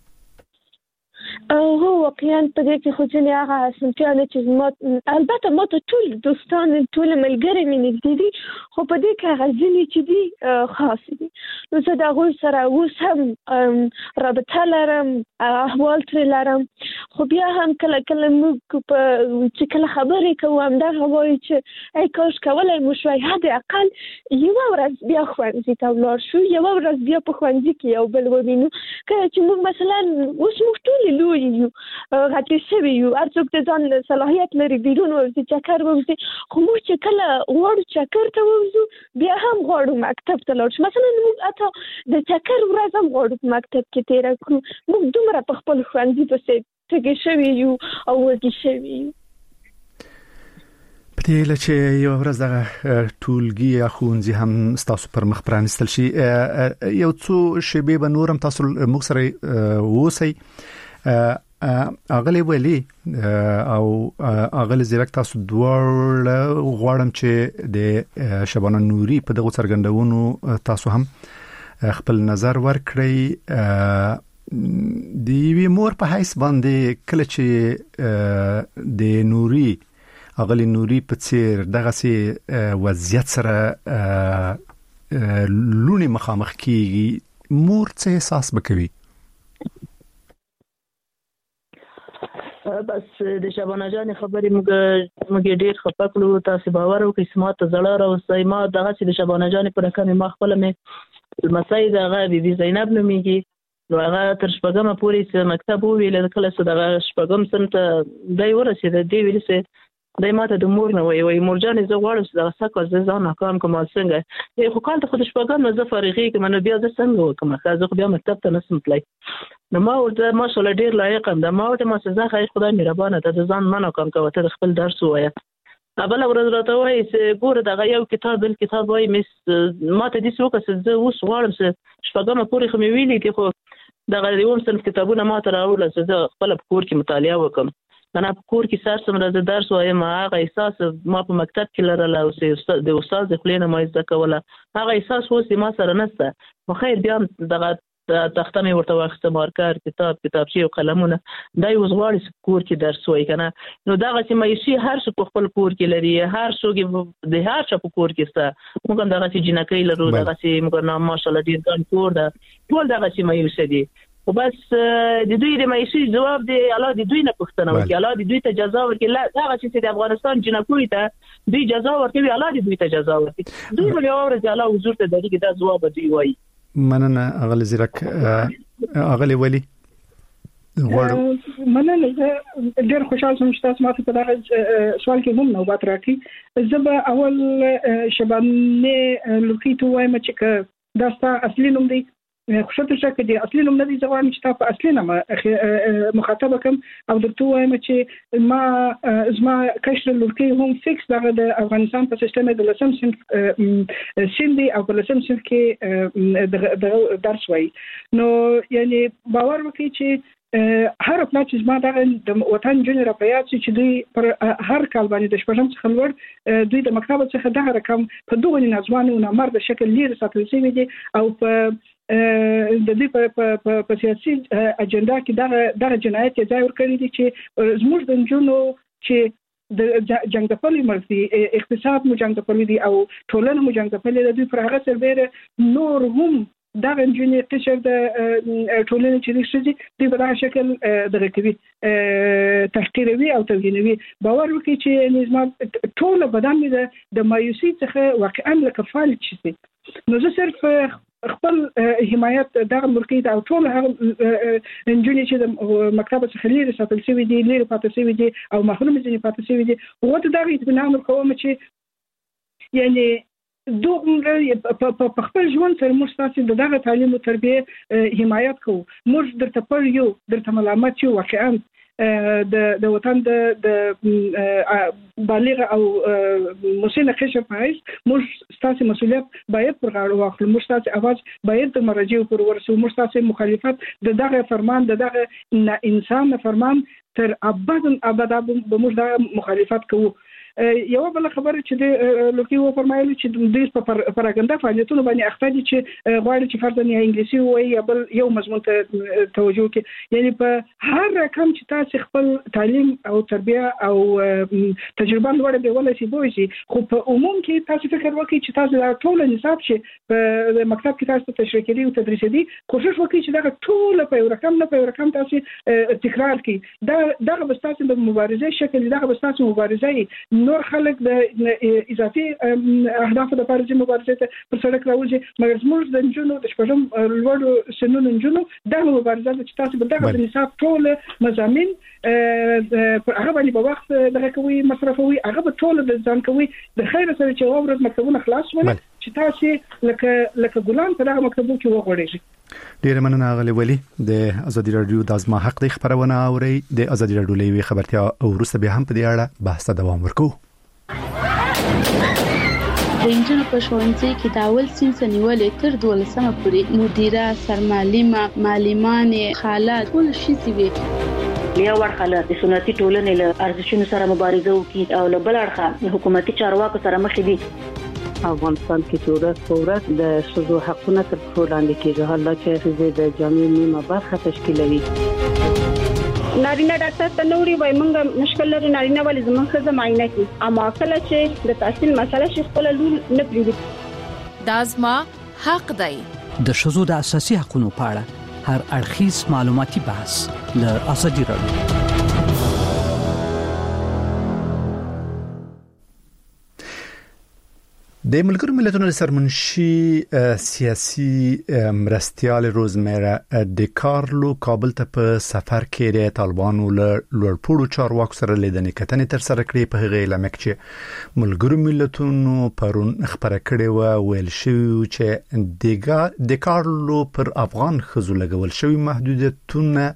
هو واقعا په دې کې خو ځینې هغه اسانتیاوې چې البته ما ته ټول دوستان ټول ملګري مې نږدې دي، خو په دې کې هغه ځینې چې دي خاص دي. نو زه د هغوی سره اوس هم رابطه لرم، احوال ترې لرم. خو بیا هم کله کله موږ چې کله خبرې کوو همدغه وایو چې ای کاش کولی مو شوی حد اقل یوه ورځ بیا ښوونځي ته ولاړ شو، یوه ورځ بیا په ښوونځي کې یو بل ووینو. کله چې موږ مثلا اوس موږ ټولې لوی یو، غټې شوي یو، هر څوک د ځان صلاحیت لري بیرون ووځي، چکر ووځي. خو موږ چې کله غواړو چکر ته ووځو بیا هم غواړو مکتب ته لاړ شو. مثلا موږ حتی د چکر ورځ هم غواړو په مکتب کې تېره کړو. موږ دومره په خپل ښوونځي پسې تږي شوي یو او وږي شوي یو. په دې هیله چې یو ورځ دغه ټولګي یا ښوونځي هم ستاسو پر مخ پرانستل شي. یو څو شیبې به نور هم تاسو موږ سره اوسئ. اغلی ولی او اغلی زیرک تاسو دواړه غواړم چې د شبانه نوري په دغه څرګندونو تاسو هم خپل نظر ورکړئ. د یوې مور په حیث باندې کله چې د نوري اغلی نوري په څیر دغه سي وضعیت سره لونی مخامخ کیږي، مور څه احساس وکوي؟ بس د شبانه جان خبرې موږ ډېر خپه کړو. تاسو باور وکړئ چې ما ته زړه راوستای. ما دغه چې د شبانه جان پر کمه ما خپل مې المسای دغه بیبي زینب نومېږي. نو هغه تر شپږمه پورې چې مکتب وویل، کله چې دغه شپږم سن ته دی ورسېد، دی ویل چې دی ماته د مور نه وایي مور جانې زه غواړم چې دغه څه کار زه ځان ناکام کړم. څنګه خو کال ته خو د شپږم نه زه فارغېږم، نو بیا زه څنګه وکړم؟ زه خو بیا مکتب ته نشم تللی. نو ما ورته ماشاءالله ډېر لایق یم ده. ما ورته ما چې زه ښایي خدای مهربانه ده، د ځان مه ناکام کوه، ته د خپل درس ووایه. بله ورځ راته وایي چې ګوره دغه یو کتاب بل کتاب وایي مس ما ته داسې وکړه چې زه اوس غواړم چې شپږمه پورې خو مې ویلي دي، خو دغه د اووم صنف کتابونه ما ته راوړل چې زه خپله په کور کې مطالعه وکړم. انا په کور کې سر څومره زه درس وایم، هغه احساس ما په مکتب کې لرله او د استاد د خولې نه ما زده کوله، هغه احساس اوس ما سره نشته. خو خیر بیا دغه تخته مې ورته واخیسته، مارکر، کتابچې او قلمونه. دا یې اوس غواړي چې کور کې درس وایي که نه. نو دغسې مایوسي هر څوک په خپل کور کې لري، هر څوک د هر چا په کور کې شته. موږ هم دغسې جینکۍ لرو، دغسې موږ ماشاءالله ډېر ګڼ کور ده، ټول دغسې مایوسه دي. خو بس د دوی د مایوسي ځواب دی الله د دوی نه پوښتنه وکړي، الله د دوی ته جزا ورکړي. دغسې چې د افغانستان جینکیو ته دوی جزا ورکوي، الله د دوی ته جزا ورکړي. دوی به یوه ورځ الله حضور ته درېږي، دا ځواب به دوی وایي. مننه اغلی زیرک. اغلی ولی مننه. زه ډېر خوشحال شوم چې تاسو ماته په دغه سوال کې هم نوبت راکړي. زه به اول شبانه لوکي ته وایم چې دا ستا اصلي نوم دی. خوشاله شه کې د اصلي نوم نه دی، زه غواړم چې تاسو اصلي نوم مخاطبه کوم او درته وایم چې ما زما کشر لوکي هم فکس دغه د افغانستان په سیستم د لسم صنف سیندي او په لسم صنف کې درس وایي. نو یعنی باور وکړئ چې هر پلا چې زما د وطن جون راپیات چې دوی پر هر کال باندې د شپږم څخه لوړ دوی د مکتب څخه دغه رقم په دوه نظمانو نه مرد شکل لري ساتل شوی دي او په د دې په سیاسي اجنډا کې دغه جنایت ځای ورکړي دي چې زموږ د جنونو چې د جنگ د پلي مرسي اقتصاد مو جنگ د پلي دي او ټولنه مو جنگ د پلي دي، پر هغه سربېره نور هم دغه جنې قشر د ټولنې چې لري دي په دغه شکل دغه کوي تحقیروي او توهینوي. باور وکړي چې نظام ټول بدن د مایوسي څخه واقعا لکه فعال شي. نو زه صرف خپل حمایت دغه مرکز او ټول هغه انجونی چې د مکتب څخه لري ساتل شوی دي، لري پاتې شوی دي او محروم دي پاتې شوی دي. وته دغه اطمینان ورکوم چې یعنی دوه په خپل ژوند سره موږ تاسو دغه تعلیم او تربیه حمایت کوو. موږ درته پر یو درته ملامت یو واقعا د وطن د بالغ او مسن قشر په حیث موږ تاسو مسؤلیت باید پر غاړه واخلو. موږ تاسو اواز باید د مراجعو پر ورسو. موږ تاسو مخالفت دغه فرمان دغه انسان فرمان تر ابد به موږ د مخالفت کوو. یو بل خبره چې د لوکي و فرمایلی چې د پراګندا فعالیتونو باندې اخته دي چې غواړي چې فرضاً یا انګلیسي وایي یا بل یو مضمون ته توجه وکړي. یعنی په هر رقم چې تاسو خپل تعلیم او تربیه او تجربه لوړه دی ولې چې بوزي، خو په عموم کې تاسو فکر وکړئ چې تاسو ټول نصاب چې په مکتب کې تاسو تشریح کړي او تدریس دي، کوشش وکړئ چې دا ټول په یو رقم نه په یو رقم تاسو تکرار کړئ. دا بستاسو د مبارزې شکل، دا بستاسو مبارزې نور خلک د اضافي اهداف د لپاره چې مبارزې ته پر سړک راوځي، مګر زموږ د نجونو د شپږم لوړو سنونو نجونو دا مبارزه چې تاسو به دغه نصاب ټول مضامین هغه باندې په وخت دغه کوي مصرفوي، هغه به ټول د ځان کوي د خیر سره چې ورځ مکتبونه خلاص ول چې تاسو لکه ګلان په دغه مکتبو کې وغوړېږي. ډیر مننه غلي ولی د ازادي رادیو د ازما حق د خبرونه اوري. د ازادي رادیو لوي خبرتیا او وروسته به هم په دې اړه بحث دوام ورکو. د انجنونو په ښوونځي کې د اول صنف نیولې تر 12مه پورې مدیره، سرمعلمه، معلمانې، خاله ټول شي وي. یو ورخاله د سنتي ټولنې له ارزښتونو سره مبارزه وکړي او له بل اړخه حکومتي چارواکو سره مخ دي. افغانستان کې چې ورځ د ښځو حقونه تر پښو لاندې کېږي، حالا چې ښځې د جامعې نیمه برخه تشکیلوي. نارینه ډاکټر ته نوري وای مونږ مشکل لري، نارینه ولې زموږ ښځه معاینه کوي، اما کله چې د تحصیل مسله شي خپل لول نه پریږدي. دا زما حق دی. د ښځو د اساسي حقوقو په اړه هر اړخیز معلوماتي بحث له ازادي رادیو. د ملګرو ملتونو د سرمنشي سیاسي مرستيال روزمیرا ډیکارلو کابل ته په سفر کې د طالبانو له لوړپوړو چارواکو سره لیدنې کتنې تر سره کړې. په هغه لمک چې ملګرو ملتونو پرون خبره کړې و ویل شوی چې ډیکارلو پر افغان خزو لګول شوی محدودیتونه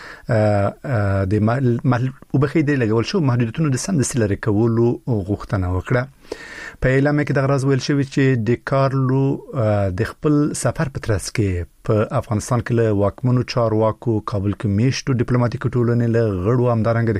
د وبخې د لګول شو محدودیتونو د سم د سلری کولو غوښتنه وکړه. په اعلان کې د غرض ویل شوی چې ډیکارلو د خپل سفر په ترڅ کې په افغانستان کې له واکمنو چارواکو، کابل کې میشتو ډیپلوماټیک ټولنې له غړو همدارنګه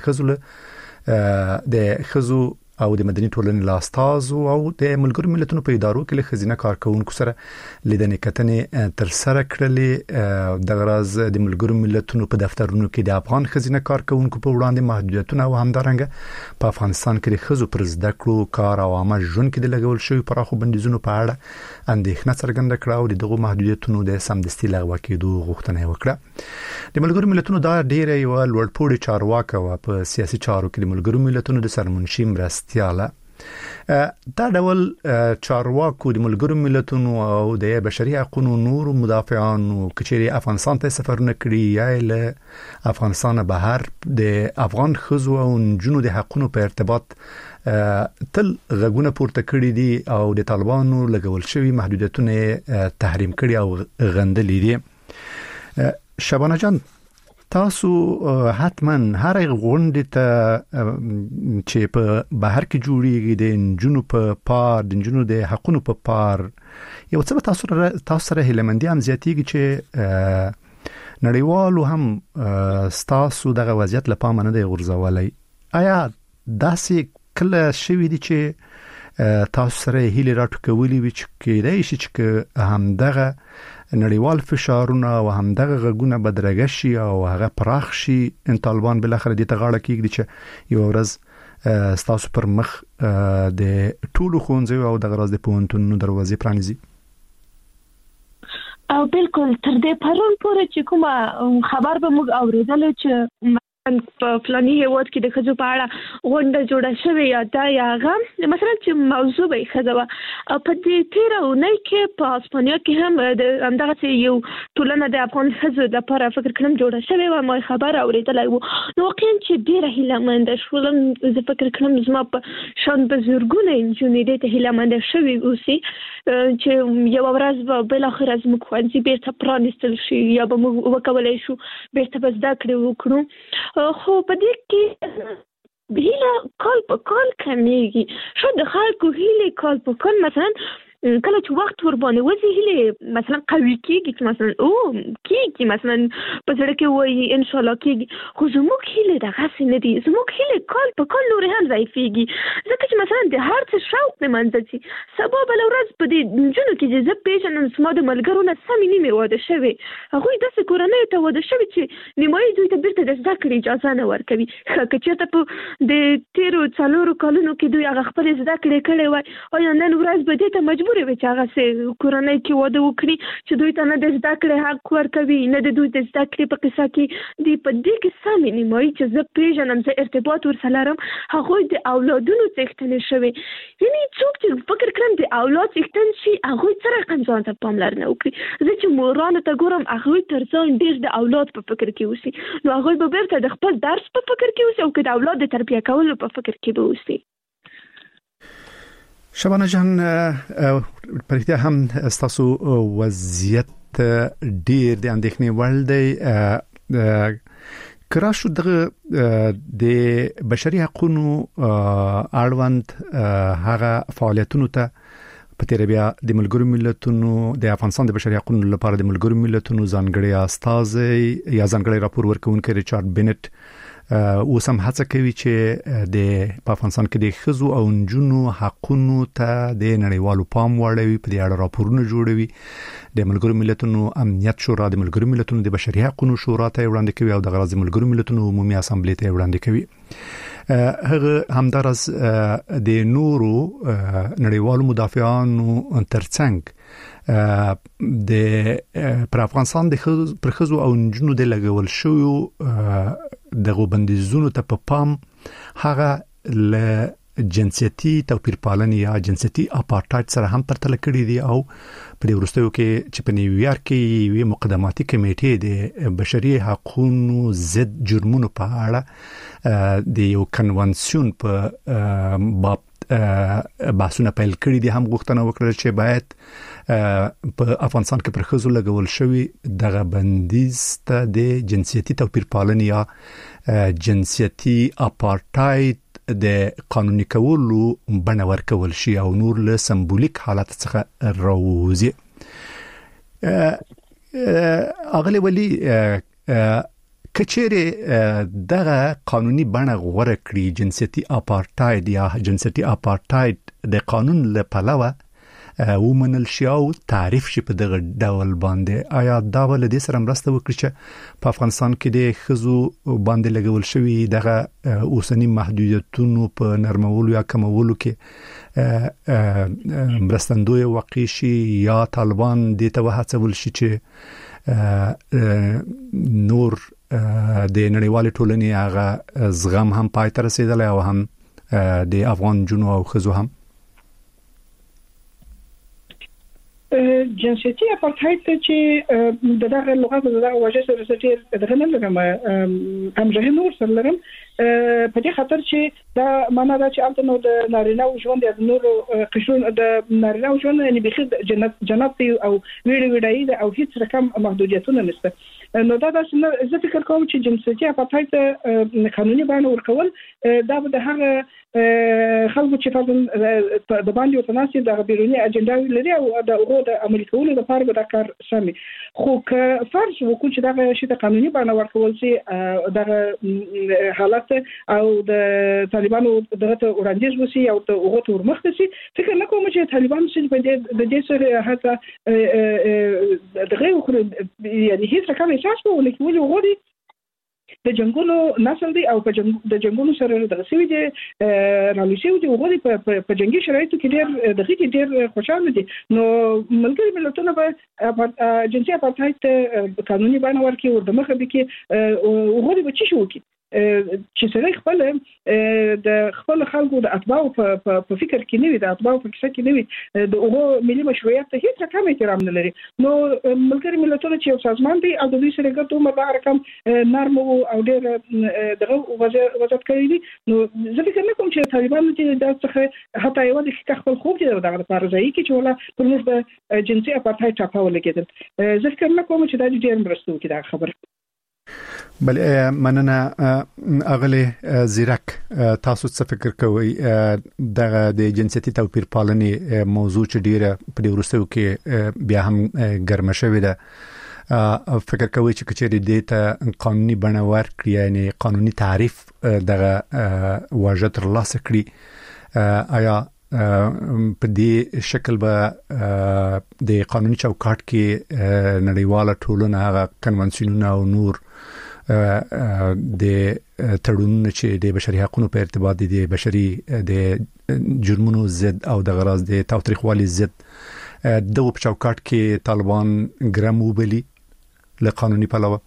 د خزو او د مدني ټولنې لاستازو او د ملګرو ملتونو په ادارو کې له خزینه کارکونکو سره لیدنې کتنې تر سره کړلې. د غرض د ملګرو ملتونو په دفترونو کې د افغان خزینه کارکونکو په وړاندې محدودیتونه او همدارنګه په افغانستان کې د خزو پر زده کړو، کار او عامه ژوند کې د لګول شوی پراخو بندیزونو په اړه اندېښنه څرګنده کړه او دغه محدودیتونو د سمدستي لغوه کېدو غوښتنه وکړه. د ملګرو ملتونو دا ډیره یو لوړپوړي چارواکي او په سیاسي چارو کې د ملګرو ملتونو د سرمنشي مرستياله دا ډول چارواکو د ملګرو ملتونو او د بشري حقوقو نور مدافعانو کچېری افغانستان ته سفرونه کړی یا له افغانستان بهر د افغان خزو او نجونو د حقوقو په ارتباط تل غږونه پورته کړی دي او د طالبانو لګول شوی محدودیتونه تحریم کړی او غندلې دي. شبانه جان، تاسو حتما هر غونډه ته چې په بهر کې جوړیږي د انجونو په پار، د انجونو د حقونو په پار، یو څه تاسو سره هیلمندي هم زیاتیږي چې نړیوالو هم تاسو دغه وضعیت لپاره نه دی غورځولای. آیا داسې کله شوی دی چې تاسو سره هیله راټکولې وي چې کېدای شي چې هم دغه نړیوال فشارونه او همدغه غږونه بدرګه شي او هغه پراخ شي، ان طالبان بل اخر دې ته غاړه کېږي چې یو ورځ تاسو پر مخ د ټولو خونځو او د غرض د پونتونو دروازې پرانیزي؟ او بالکل تر دې پرون پورې چې کومه خبر به موږ اوریدل چې په فلاني هیواد کې د خځو په اړه غونډه جوړه شوې یا دا یا هغه مثلا چې موضوع به خځه په دې تیر اونۍ کې په اسپانیا کې هم همدغه یو ټولنه د افغان خځو لپاره فکر کوم جوړه شوې و. ما خبر اوریدلای و نو واقعا چې ډیره هیلهمنده شولم. زه فکر کوم زما په شان بزرګونه انجونې دې هیلهمنده شوې اوسي چې یو ورځ به بل اخر از موږ ښوونځي بیرته پرانیستل شي یا به موږ وکولای شو بیرته به زده کړې وکړو. خو په دې کې هیله کال په کال کمیږي. شاید د خلکو هیله کال په کال مثلا کله چې وخت ور باندې وځي هله مثلا قوي کیږي چې مثلا کیږي مثلا په ځړ کې وایي ان شاء الله کیږي خو زموږ هله دغه سن دي زموږ هله کال په کال نور هم ضعیفيږي ځکه چې مثلا د هر څه شوق نه منځي سبب بل ورځ په دې جنو کې چې پیژنم سم د ملګرو نه سم نیمه واده شوی هغه د کورنۍ ته واده شوی چې نیمایي دوی ته بیرته د زده کړې اجازه نه ورکوي که چېرته په د تیرو څلورو کلونو کې دوی هغه خپل زده کړې وای او نن ورځ به دې ته مجبور وي چې هغه سه کورنۍ کې واده وکړي چې دوی ته نه د زده کړې حق ورکوي نه د دوی د زده کړې په قصه کې دی په دې کې سم نیمایي چې زه پیژنم زه ارتباط ورسره لرم هغه د اولادونو څښتنه شوی یعنی څوک چې فکر کړم د اولاد څښتن شي هغه سره رقم ځان ته پاملرنه وکړي زه چې مورانو ته ګورم هغه ترڅو ډیر د اولاد په فکر کې اوسي نو هغه به بیرته د خپل درس په فکر کې اوسي او که د اولاد د تربیه کولو په فکر کې به اوسي. شبانه جان پرېږده هم ستاسو وضعیت ډیر د اندېښنې وړ دی کرا شو دغه د بشري حقوقو اړوند هغه فعالیتونو ته په تیر بیا د ملګرو ملتونو د افغانستان د بشري حقوقو لپاره د ملګرو ملتونو ځانګړي استاذ یا ځانګړي راپور ورکونکي ریچارډ بنت اوس هم هڅه کوي چې په افغانستان کې د ښځو او نجونو حقوقو ته د نړیوالو پام واړوي په دې اړه راپورونه جوړوي د ملګرو ملتونو امنیت شورا د ملګرو ملتونو د بشري حقوقو شورا ته وړاندې کوي او د غرض ملګرو ملتونو عمومي اسامبلې ته وړاندې کوي هغه همدارس د نورو نړیوالو مدافعانو ترڅنګ د پر افغانستان د پرخزو او نجونو د لګول شو دغه بندیزونو ته په پام هغه ل جنسيتي توپیر پالنې یا جنسيتي اپارټایډ سره هم پرتله کړی دی او په دې ورستیو کې چې په نیویارک کې وی مقدماتي کمیټې د بشري حقوقو ضد جرمونو په اړه د یو کنوانسیون په باب بحثونه پیل کړی دي هم غوښتنه وکړه چې باید په افغانستان کې پر خزو لګول شوی دغه بندیز ته د جنسيتي توپیر پالنې یا جنسيتي اپارټایډ د قانوني کولو بڼه ورکول شي او نور له سمبولیک حالت څخه راوځي. اغلی ولی کچېره دغه قانوني بڼه غوړه کړی جنسيتي اپارټایډ یا جنسيتي اپارټایډ د قانون له پلوه ومنل شي او تعریف شي په دغه ډول باندې آیا دا ول د سره مرسته وکړي چې په افغانستان کې د خزو باندې لګول شوی دغه اوسنی محدودیتونو په نرمولو یا کمولو کې مرستندوی واقع شي یا طالبان د ته هڅول شي چې نور د نړیوال ټولنې هغه زغم هم پای ته رسیدلی او هم د افغان جنو او خزو هم جنسيتي اپارټایډ چې دغه لغت دغه وجه سره چې دغه نه لرم هم جهه نور سره لرم په دې خاطر چې دا معنا دا چې البته نو د نارینه او ژوند د نور قشرون د نارینه او ژوند یعنی به جنت او ویډي او هیڅ رقم محدودیتونه نشته نو دا زه فکر کوم چې جنسيتي اپارټایډ قانوني باندې ورکول دا به د هغه خلکو چې فعلا د باندې وتناسب د بیرونی اجنډا لري او د عملي کولو لپاره به دا کار سمي خو که فرض وکړو چې دا شی د قانوني باندې ورکول شي د حالت او د طالبانو دغه وړاندیز وسی او ته وګورئ ورمخته شي فکر نه کوم چې طالبان چې په دې سره حتی دغه یعنی هیڅ رقم احساس په ولکه وګورئ د جنگونو نسل دی او په د جنگونو سره د سوي دي رالوسي دي وګوري په جنگي شرایطو کې ډېر دغه ډېر خوشاله دي نو ملګری ملتونه به جنسي اپارټایډ قانوني باندې ورکي او د مخه به کې وګوري به چی شو کی چې سره خپل د خپل خلکو د اتباع په فکر کې نه وي د اتباع په کیسه کې نه وي د هغه ملي مشروعیت ته هیڅ رقم احترام نه لري نو ملګری ملتونه چې یو سازمان دی او د دوی سره ګټو مبارک رقم نرم او ډېر دغه وضاحت کوي نو زه فکر نه کوم چې طالبان چې د څخه حتی یو د خپل خوب دي دغه لپاره ځای کې چې ولا پر موږ د جنسي اپارټایډ ټاپاو لګیدل زه فکر نه کوم چې دا ډېر مرسته وکړي دا خبره بل مننه اغله زیرک تاسو څه فکر کوئ د جنسيتي توپیر پالنې موضوع چې ډیره په ورستو کې بیا هم ګرمه شوې ده فکر کوئ چې کچېری دیتا قانوني بڼه ورکړي یعنی قانوني تعریف دغه واجب تر لاسه کړي آیا په دې شکل به د قانوني چوکاټ کې نړیواله ټولنه هغه کنونسیونونه او نور د تړونونه چې د بشري حقوقو په ارتباط دي بشري د جرمونو ضد او د غراض د تاوتریخوالي ضد د په چوکاټ کې طالبان ګرام وبلي له قانوني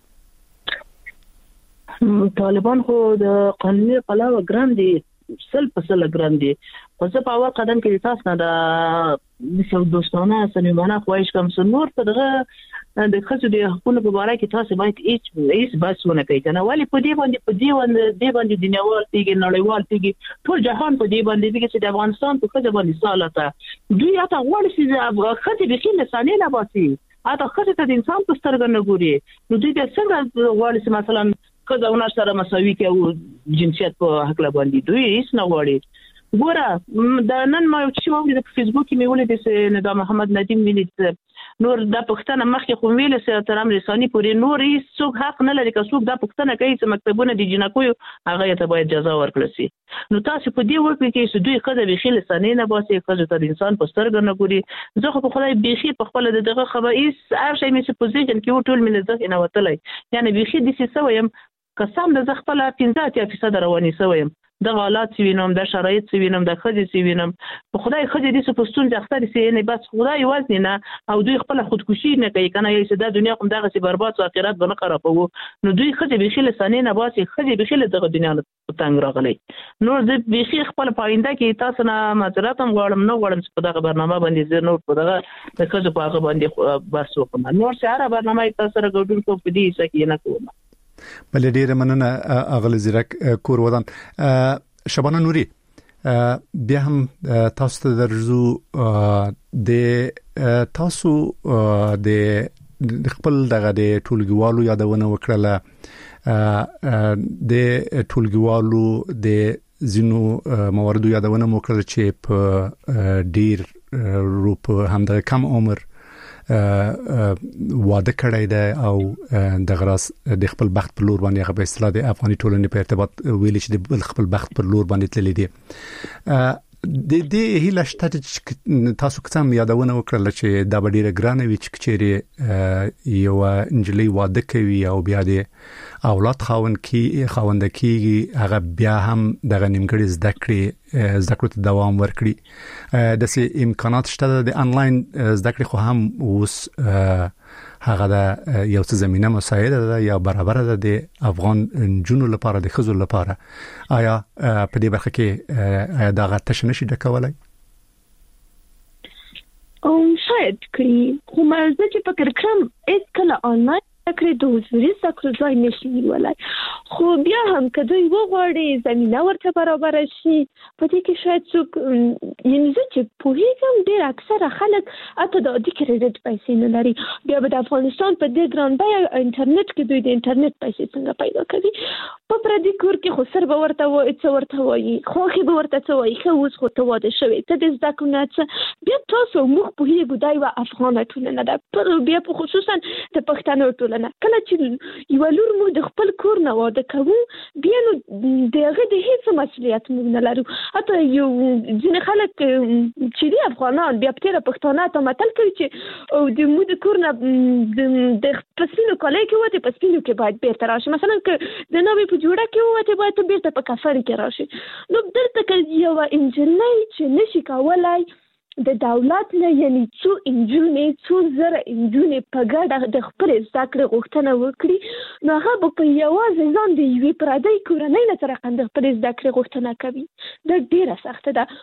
پلوه طالبان خو د قانوني پلوه ګرام دي سل په سل ګرام دي خو زه په اول قدم کې تاسو نه د څو دوستانه سنیمانه خوښ کوم سنور په دغه د خصو د حقوقو په اړه کې تاسو باید هیڅ بحثونه کوي کنه ولی په دې باندې د نړیوال پیګ نړیوال پیګ ټول جهان په دې باندې چې د افغانستان په خځه باندې سالته دوی اته غوړ چې خځه به خله ثاني نه باسي اته خځه ته د انسان په سترګه نه ګوري نو دوی د څنګه غوړ چې مثلا خځه ونه سره مساوي کې او جنسیت په حق لا باندې دوی هیڅ نه غوړي ګوره دا نن ما چې وګورم په فیسبوک کې مې ولید چې د محمد ندیم ویلید نور د پښتنه مخکې خو ویل چې تر امر رساني پورې نور هیڅ څوک حق نه لري که څوک د پښتنه کوي چې مکتبونه د جنکو هغه ته باید جزا ورکړي شي نو تاسو په دې وخت کې چې دوی خدای به خله سنې نه باسي خدای ته انسان په سترګ نه ګوري زه خو په خدای بيخي په خپل دغه خبر هیڅ هر شي مې پوزیشن کې ټول مې زه نه وتلای یعنی بيخي د څه سویم قسم د خپل 15% رواني سویم د حالات وینم د شرایط وینم د خځې وینم په خدای خځې دې سپستون ځختري سي نه بس خدای وزن نه او دوی خپل خودکشي نه کوي کنه یې د دنیا کوم دغه سي برباد او اخرت به نه خرابو نو دوی خځې به خله سنې نه باسي خځې به خله دغه دنیا ته تنگ راغلي نور د به خپل پاینده کې تاسو نه معذرت هم غواړم نه غواړم چې په دغه برنامه باندې زه نور په دغه د خځې په هغه باندې بس وکم نور سره برنامه تاسو سره ګډون کوم په دې څه کې نه کوم بل ډیر مننه اغل زیرک کور ودان شبانه نوري بیا هم تاسو ته درځو د تاسو د خپل دغه د ټولګیوالو یادونه وکړه د ټولګیوالو د زینو مواردو یادونه وکړه چې په ډیر روپ هم د کم عمر واده کړی دی او د غراس د خپل بخت پر لور باندې هغه په اصطلاح د افغاني ټولنې په ارتباط ویل چې د خپل بخت پر لور باندې تللی دی د دې هیله شته چې تاسو کوم یادونه وکړل چې دا ډیره ګرانه وي چې چیرې یو انجلۍ واده کوي او بیا د اولاد خوند کیږي هغه بیا هم د نیمګړي زده کړې ته دوام ورکړي د سي امکانات شته د انلاین زده کړې خو هم اوس هغه د یو څه زمينه مساعده ده یا برابر ده د افغان جنونو لپاره د خزو لپاره آیا په دې برخه کې دا غټه نشي ډکولای او شاید کړي خو مرزه چې فکر کوم اس کله آنلاین کړی د حضوري سکرو ځای نشي نیولای خو بیا هم کله یو غوړې زمينه ورته برابر شي په دې کې شاید څوک یعنی چې په هیڅ ډیر اکثره خلک اته د دې کریډټ پیسې نه لري بیا د افغانستان په دې ګران بیا انټرنیټ کې دوی د انټرنیټ پیسې څنګه پیدا کوي په پردي کور کې خو سر به ورته وایي څه ورته وایي خو به ورته څه وایي خو اوس خو ته واده شوی ته د زده کړو بیا تاسو موږ په هیڅ ګډای و افغانه ټولنه ده پر بیا په خصوصا د پښتنو ټولنه کله چې یو لور مو د خپل کور نه واده کوي بیا نو دغه د هیڅ مسؤلیت نه لرو اته یو ځینې خلک چې دی افغانان بیا په پښتانه ته متل کوي چې او د مو د کور نه د پسینو کولای کې وته پسینو کې باید بیرته راشي مثلا که د نوې په جوړه کې وته باید بیرته په کفر کې راشي نو دلته کې یو انجنۍ چې نشي کولای د دولت نه یعنی څو انجونې څو زره انجونې په ګډه د خپل زده کړې غوښتنه وکړي نو هغه په یوازې ځان د یوې پردۍ کورنۍ نه سره د خپل زده کړې غوښتنه کوي دا ډیره سخته ده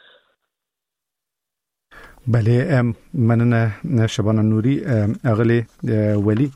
بله مننه شبانه نوري اغلی ولی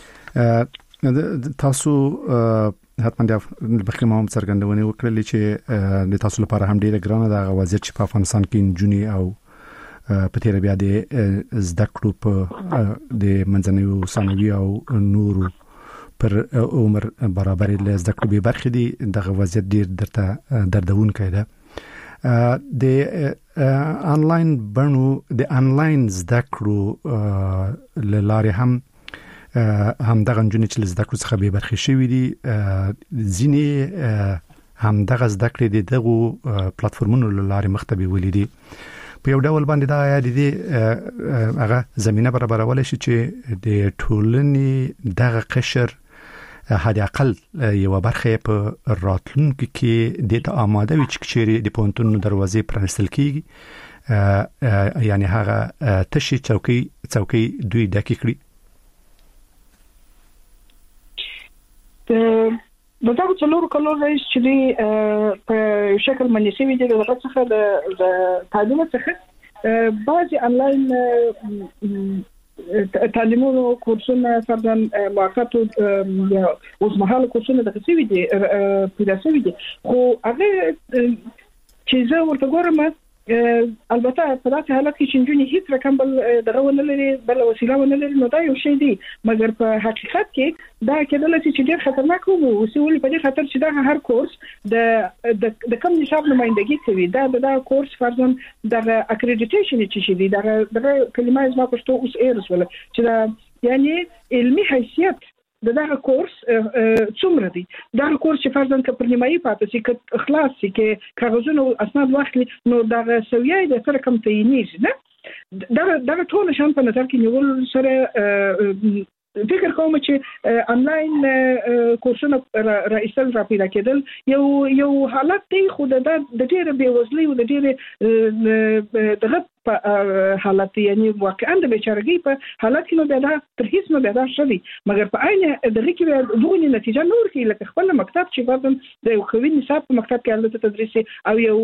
تاسو حتما د بخیر ما هم څرګندونه وکړلې چې د تاسو لپاره هم ډیره ګرانه ده وضعیت چې په افغانستان کې انجونی او په تیر بیا د زده کړو په د منځنیو ثانوي او نورو پر عمر برابر له زده کړو به برخې دي دغه وضعیت ډیر درته دردونکی ده. د انلاین بڼو د انلاین زده کړو لاره هم دغه جنې چې زده کړو څخه به برخې شوې دي ځینې هم دغه زده کړې دغه پلیټفارمونو لاره مختبي ولیدي په یو ډول باندې دا د هغه زمينه برابرول شي چې د ټولنې دغه قشر حد اقل یو برخه په راتلونکو کې د آماده وي چې د پونتونو دروازې پرانستل کیږي یعنی هغه تشي چوکۍ دوی ډکې کړي. دا څلور کلو رئیس چې په شکل مناسبي دي دغه څخه د تعلیم څخه بعضي انلاین تعلیمونو کورسونه فردن موقت او اوسمهاله کورسونه د څه دي پیدا شوي دي خو هغه چې زه ورته ګورم البته په داسې حالت کې چې نجونې هیڅ رقم بل دغه ونه لري بل وسیله ونه لري نو دا یو شی دی مګر په حقیقت کې دا کېدل چې ډېر خطرناک وو او سوالي په دې خاطر چې دا هر کورس د کوم نصاب نمائندګي کوي دا کورس فرضاً د اکریډیټیشن چې شي دی دا کلمه زما پښتو اوس ایرس ولا چې دا یعنی علمي حیثیت دغه کورس څومره دی دا کورس چې فرضاً ک پر نیمایي پاتې چې اخلاص کې کاغذونه او اسناد واخلي نو دا سویه د سره کم تعینیږي نه دا ټول شان په نظر کې نیول سره فکر کوم چې انلاین کورسونه رئیسل را پیدا کېدل یو حالت دی خو د ډېر بیوزلۍ او د ډېر دغه حالت یعنی واقعا د بیچارګۍ په حالت کې نو دا تر هیڅ نه دا شوی مګر په عین دغه کې دغه نتیجه نور کې لکه خپل مکتب چې بعدم د یو خوي نصاب په مکتب کې حالت تدریسي او یو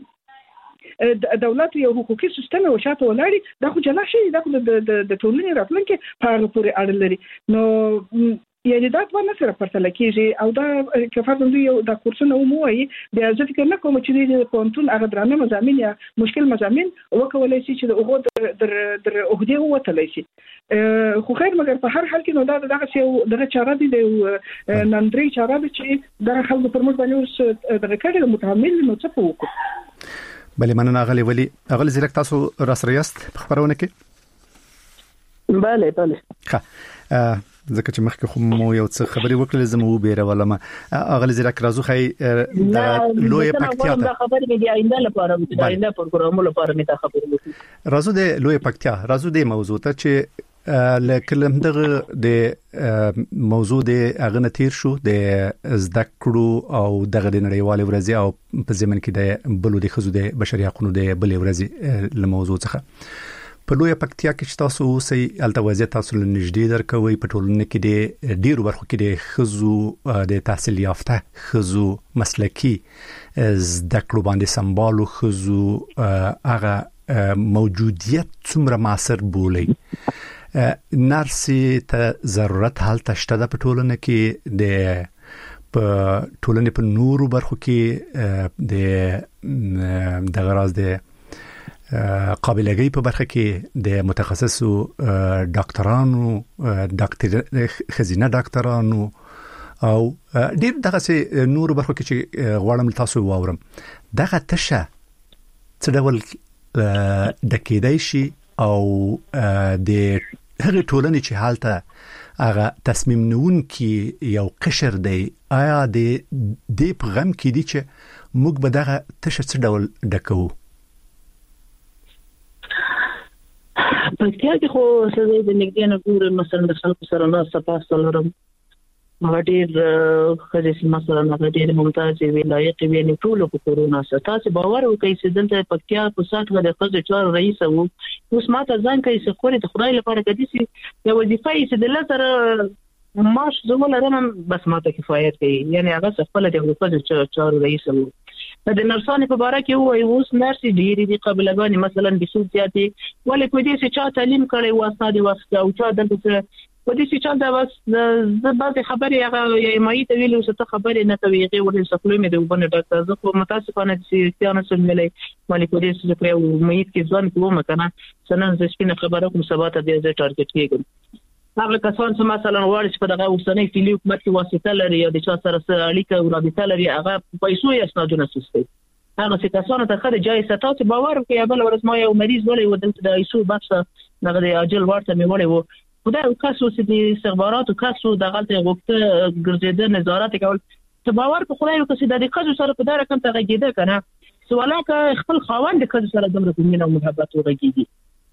دولت یو حقوقي سیستم او شاته ولاړی دا خو جلا شي دا د ټولنې راتلونکي په هغه پورې اړه لري نو یعنی دا په نظر پرتل کېږي او دا کفارم دی یو د کورسونه موي بیا ځکه نه کوم چې د پونتون هغه درانه مضامین یا مشکل مضامین وکولای شي چې د اوغو در اوهدي وتلای شي خو خیر مګر په هر حال کې نو دا دغه چاره دي د نندري چاره دي چې د خلکو پر موږ باندې دغه کړي متحمل نو څه وکړو. بله مننه اغلی زیرک تاسو را سره یاست په خبرونه کې؟ بله ښه ځکه چې مخکې خو مو یو څه خبرې وکړلې زمو بیرولم اغلی زیرک راځو خی د لوی پکتیا دا خبرې دی آینده لپاره د آینده پروګرام لپاره مې دا خبرې وکړې راځو د لوی پکتیا راځو د موضوع ته چې لکه دغه د موضوع د اغنه تیر شو د زده کړو او دغه د نړیوال ورځ او په زمن کې د بلو د خزو د بشري حقوقو د بل ورځ له موضوع څخه په لوی پکتیا کې تاسو اوسئ التوازی تاسو لنږدې درکوي په ټولنه کې د ډیرو برخو کې د خزو د تحصیل یافته خزو مسلکی زده کړو باندې سمبالو خزو هغه موجودیت څومره موثر بولي نرسي ته ضرورت حالت شته د پټولنه کې د ټولنې په نورو برخو کې د غراض د قابلیتګۍ په برخه کې د متخصصو ډاکټرانو خزینه ډاکټرانو او ډېر دغه نورو برخو کې چې غواړم تاسو واورم دغه تشه څه ډول د کېدای شي او د هغه ټولنې چې حالت هغه تصمیم نیون کې یو قشر دی آیا د پیغام کې دي چې موږ به دغه تشه څه ډول ډکو په کې خو څه د نګدي نه ګور مثلا د خلکو سره نه سپاس لرم غډیر خځې مثلا غډیر ممتاز وی لایق وی نه ټول په کورونا سره تاسو باور وکړئ چې دلته پکتیا په سات غو د خځې چار رئیس وو اوس ماته ځان کوي چې خوري د خدای لپاره کدي سي یو وظیفه چې د لتر ماش زموږ لرم بس ماته کفایت کوي یعنی هغه خپل د خځې چار رئیس وو د نرسانو په اړه کې وایي اوس نرسي ډېری دي قبلګانی مثلا د سوسیاتي ولې په دې چې چا تعلیم کړي واسطه واسطه او چا دلته په دې چې چا دا واس د بعض خبرې هغه یې مې ته ویلو چې ته خبرې نه کوي هغه ورته سپلوي مې د وبنه ډاکټر زه خو متاسفانه چې ستانه سره ملي مالي په دې چې په مې کې ځان کوم کنه څنګه زه سپینه خبره کوم سبا ته دې ټارګټ کېږم هغه کسان چې مثلا غواړي چې په دغه اوسنۍ فعلي حکومت کې واسطه لري یا د چا سره اړیکه او رابطه لري هغه پیسو یې اسنادونه سوستي هغه چې کسان ته خدای جای ستاسو باور کوي بل ورځ ما یو مریض ولې ودلته د ایسو بخش دغه د اجل ورته مې ولې وو خدای کاسو چې د استخبارات او کاسو دغه غوښته ګرځیدل نظارت کول ته باور په خدای وکړي د دې کسو سره په دغه کم ته غیده کنه سواله خپل خاوند د کسو سره د مینه او محبت ورګيږي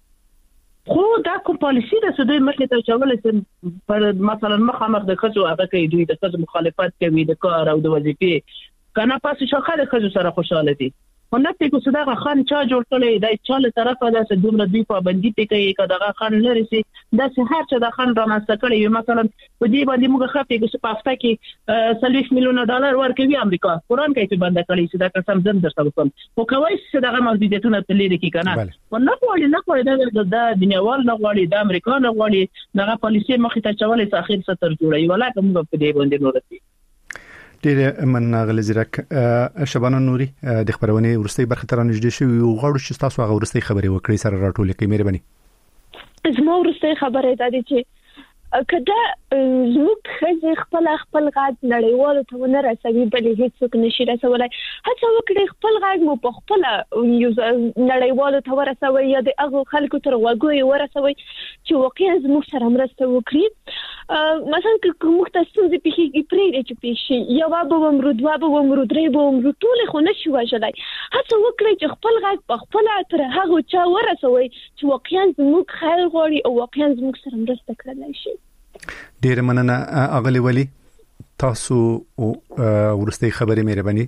خو دا کوم پالیسی د سودای مخې ته چولې چې پر مثلا مخامخ د خځو هغه کوي دوی د خځو مخالفت کوي د کار او د وظیفې کنه پاسه شخه د خځو سره خوشاله دي خو نه پېکو صدقه خان چا جوړ کړي د چاله طرفه د دومره دوی پابندي کوي کداغه خان لري سي د هر څه د خان رامنځته کړي مثلا په دې باندې موږ خپې کې په هفته کې $30 میلیونه ورکوي امریکا قرآن کوي چې بند کړي چې دا قسم زم درته وکم خو کوي چې دغه محدودیتونه تللی کې کنه نه غواړي د دنیاوال نه غواړي د امریکا نه غواړي دغه پالیسي مخې ته چولې اخر ستر جوړي ولکه موږ په دې باندې نورتي ډېر من غل زیرک شبانه نوري د خبرونه ورستي برخه تر نږدې شو یو غوړو چې تاسو هغه ورستي خبري وکړي سره راټولې کوي مهرباني زما ورستي خبره ده چې کدا زموږ خپل غاټ نړیوالو ته نه رسوي بلې هیڅ نشي رسولای هڅه وکړي خپل غاټ مو په خپل نړیوالو ته ورسوي یا د هغه خلکو تر وګوي ورسوي چې واقعا زموږ سره مرسته وکړي مثلا کوم تاسو چې پیږي پرې چې پیشي یا به ومرود به ومرود ری به ومرود ټول خو نشي وژلای هڅه وکړي چې خپل غاټ په خپل تر هغه چا ورسوي چې واقعا زموږ خیر غواړي او واقعا زموږ سره مرسته کړلای شي ډیر مننه اغلی ولی تاسو ورستي خبرې مهرباني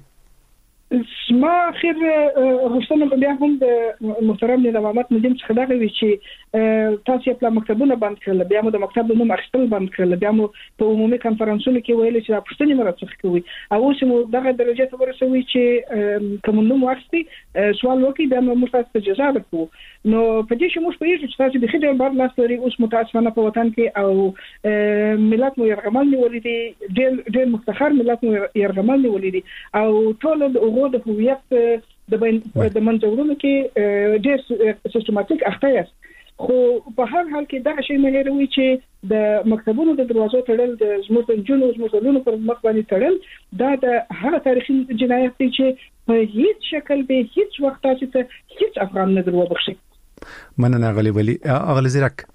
ما اخر غوښتنه بیا هم د محترم نظامات مدیم څخه دا وی چې تاسو په مکتبونو باندې کړل بیا مو د مکتب نوم اخیستل باندې کړل بیا مو په عمومي کانفرنسونو کې ویل چې دا پښتني مرسته کوي او چې مو دغه درجه ته ورسوي چې کوم نوم واخستي سوال وکړي بیا مو تاسو ته جزا ورکړو نو په دې شموش په یوه چې تاسو د خدای بار لاس لري اوس متاسفانه په وطن کې او ملت مو يرغمل نیولې دي ډېر مفتخر ملت مو يرغمل نیولې دي او ټول د هویت د منځورونو کې ډېر سیستماتیک اخته است خو په هر حال کې دا شی مې هیروي چې د مکتبونو د دروازو تړل د زموږ جنونو پر مخ باندې تړل دا د هغه تاریخي جنایت دی چې په هیڅ شکل به هیڅ وخت تاسو ته هیڅ افغان نه درو بخښي مننه غلی ولی اغلی زیرک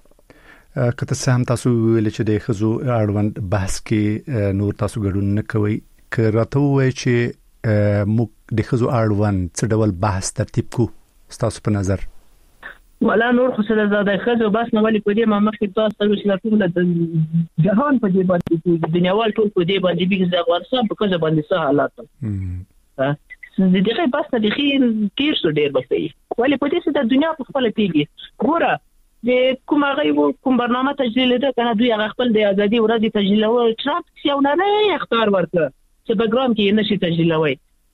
کته سم تاسو ویل چې د خزو اړوند بحث کې نور تاسو ګډون نه کوي که راته وای چې موږ د خزو اړوند څه ډول بحث ترتیب کو تاسو په نظر ولا نور خو سره زاده خزو بس نو ولې په دې ما مخکې تاسو ته ټول د جهان په دې باندې د دنیاوال ټول په دې باندې بيګ د افغانستان په کومه باندې څه حالات د دغه بس د تیر سو ډیر بسې ولې په دې چې د دنیا په خپل پیږي ګوره د کوم برنامه تجلیل ده کنه دوی هغه خپل د ازادي ورځ تجلیل او ټرامپ یو نه اختیار ورکړ چې بګرام کې نشي تجلیلوي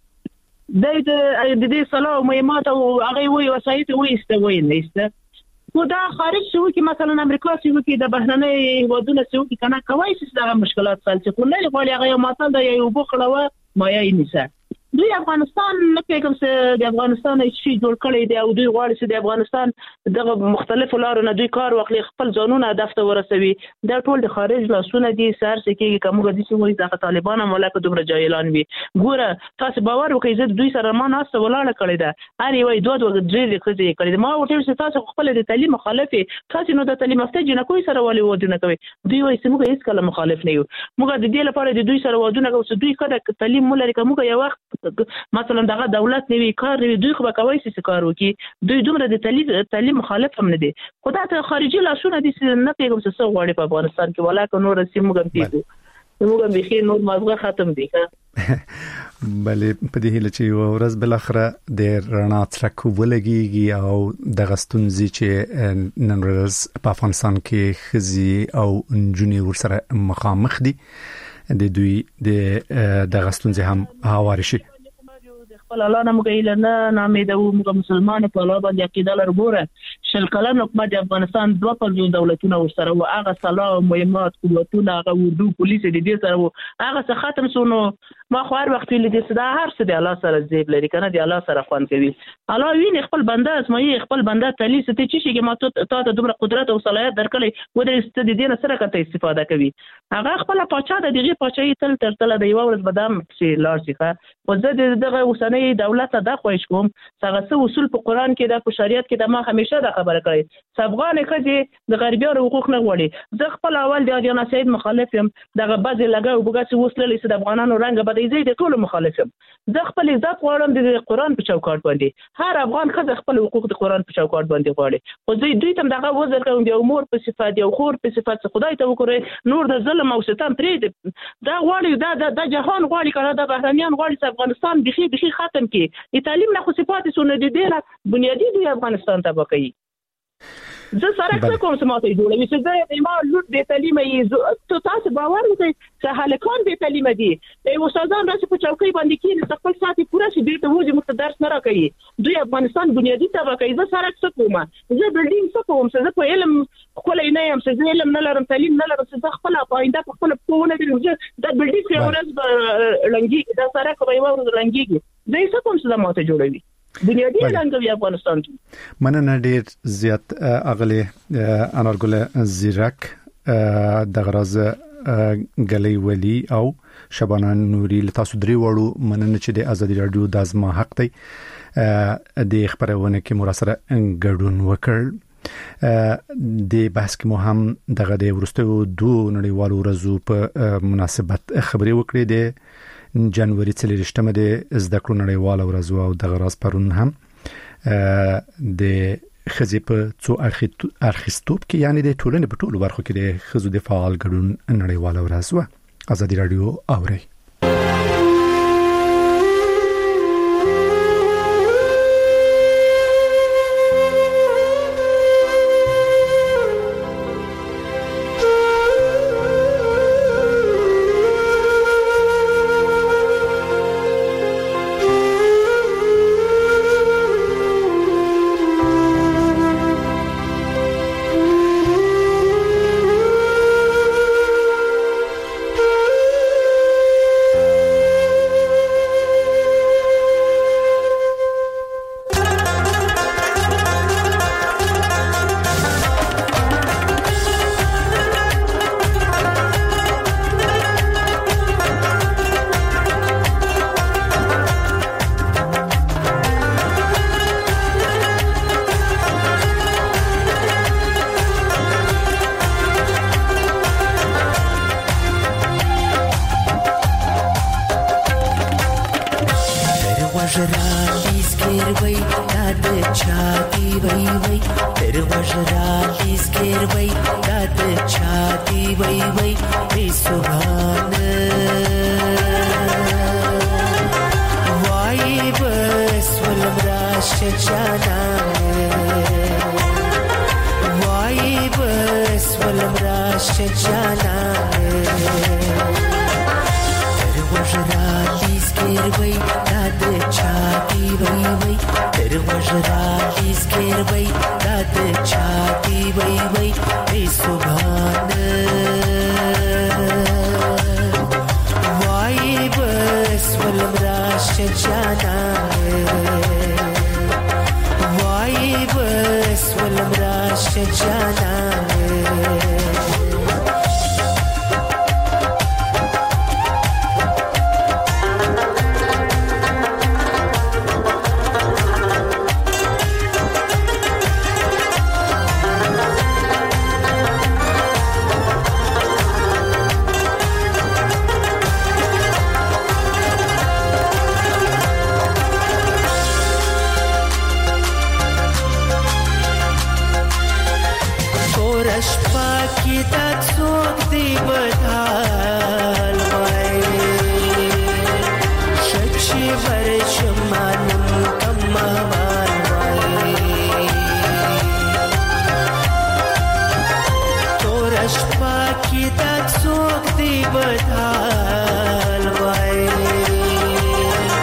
د دې صلاح مهمات او هغه وی وسایت وی استوي نه خو دا خارج شو کې مثلا امریکا شو کې د بهرنۍ ودونه شو کې کنه کوي چې دا مشکلات حل شي خو نه غواړي هغه ماتل د یو بوخړه ما یې نشه دوی افغانستان نه پیګم چې د افغانستان شي جوړ کړي دی او دوی غواړي چې د افغانستان دغه مختلفو لارو نه دوی کار وکړي خپل ځانونه هدف ته ورسوي دا ټول د خارج لاسونه دي سر سکه کومه دي چې وایي د طالبان ملک دومره جاهلان وي ګوره تاسو باور وکړئ چې دوی سره ما ناس ولاړه کړی دا اړ وي دوه درې کړي کړي ما وټل چې تاسو خپل د تعلیم مخالفه تاسو نو د تعلیم افته جن کوئی سره ولې ودونه کوي دوی وایي چې موږ هیڅ کله مخالف نه یو موږ د دې لپاره د دوی سره ودونه کوو چې دوی کله تعلیم مولري کومه یو وخت مثلا دغه دولت نوی کار نوی دوی خو به کوي چې کار وکړي دوی دومره د تعلیم مخالف هم نه دي خدای ته خارجي لاسونه دي نه پیغام څه غواړي په افغانستان کې ولاکه نور سیمه هم پیږي موږ به خیر نور مازغه ختم دي بلې په دې هله چې ورځ بل اخره د رڼا څرک ولګيږي او د غستونزي چې نن ورځ په افغانستان کې خزي او انجونی ورسره مخامخ دي د دوی د غستونزي هم هواري شي خپل الله نه موږ نه نامید او موږ مسلمان په الله باندې عقیده لرو ګوره شل کلن حکومت د افغانستان دوه پوځي دولتونه ورسره او هغه سلاح مهمات قوتونه هغه اردو پولیس د دې سره هغه څه ختم سونو ما خو هر وخت ویل دي صدا هر څه د الله سره زیب لري کنه د الله سره خوان کوي الله ویني خپل بنده اسماعیل خپل بنده تلی ست چې شي ما ته د دومره قدرت او صلاحیت درکړي و د است د دې سره کته استفاده کوي هغه خپل پاچا د دغه پاچای تل د یو ورځ بدام چې لار شي خو زه دغه اوسنۍ دولت د خوښ کوم څنګه څه اصول په قران کې د شریعت کې د ما همیشه د خبره کړی افغان کړي د غربیانو حقوق نه غوړي زه خپل اول د اجانا سید مخالف يم دغه بعضی لګاو بګاسي وسلې د افغانانو رنګ بدای زی د ټولو مخالف يم زه خپل عزت غواړم د قران په چوکاټ باندې هر افغان خزه خپل حقوق د قران په چوکاټ باندې غواړي خو زه دوی تم دغه وزر کوم د امور په صفات یو خور په صفات خدای ته وکړي نور د ظلم او ستم پرې دا غواړي دا جهان غواړي کنه د بهرنیان غواړي افغانستان بخي ختم کی تعلیم نه خو صفات سونه دي ډیره بنیادی دی افغانستان ته بقای زه سره څه کوم سماته جوړوي چې زه ما لوټ د تعلیم یې تاسو باور وکړئ چې هلکان د تعلیم دي د استادان راځي په چوکۍ باندې کې خپل ساتي پوره شي ډیر ته وځي مخ درس نه راکړي دوی افغانستان بنیادی طبقه زه سره څه کوم زه بلډینګ څه کوم زه په علم خپل نه يم چې علم نه لرم تعلیم نه لرم چې خپل پاینده په خپل پونه دي د بلډینګ په ورځ لنګي دا سره کوي ورځ لنګي زه څه کوم چې ماته جوړوي بنیادی لنګوي افغانستان مننه ډیر زیات اغلی انارګل زیرک د غراز غلی ولی او شبانه نوري لتاسو درې وړو مننه چې د ازادي رادیو د ازما حق دی د خبرونه کې مراسله ګډون وکړ د بحث کې مو هم دغه د ورستو دوه نړیوالو ورځو په مناسبت خبري وکړې د جنوري 23مه د زده کړو نړیواله ورځ او د غراز پرون هم د خزي په څو ارخستوب کې یعنی د ټولنې په ټولو برخو کې د خزو د فعال ګډون نړیواله ورځ و ازادي رادیو اوري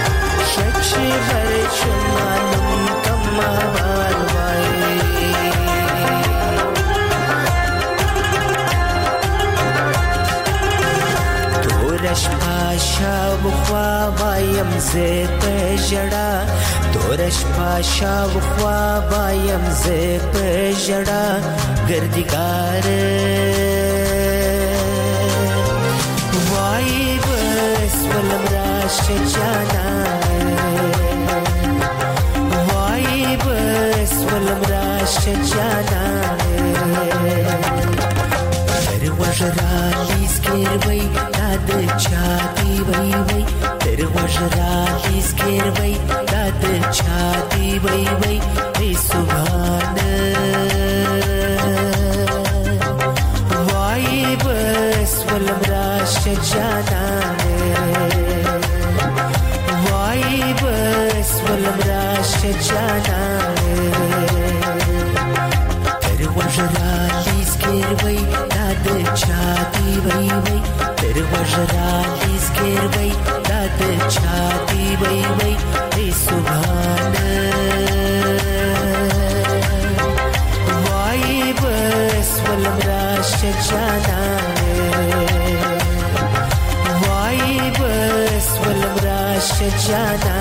شچ بر چمانم کما بال وای شاوخوا وایم زه په ژړا تورش شاوخوا وایم زه په ژړا ګردګار وای بس ولم راشه جانا وای بس ولم راشه جانا تر وژرا لیس کېر وای د چا دی وای وای تر وژرا لیس کېر وای د چا دی وای وای ای سبحان وای بس ولم راشه جانا وای بس ولم راشه جانا تر وژرا لیس کېر وای د چا دی وای وای تر وژرا لیس کېر وای د چا دی وای وای ای سبحان وای بس ولم راشه جانا وای بس ولم راشه جانا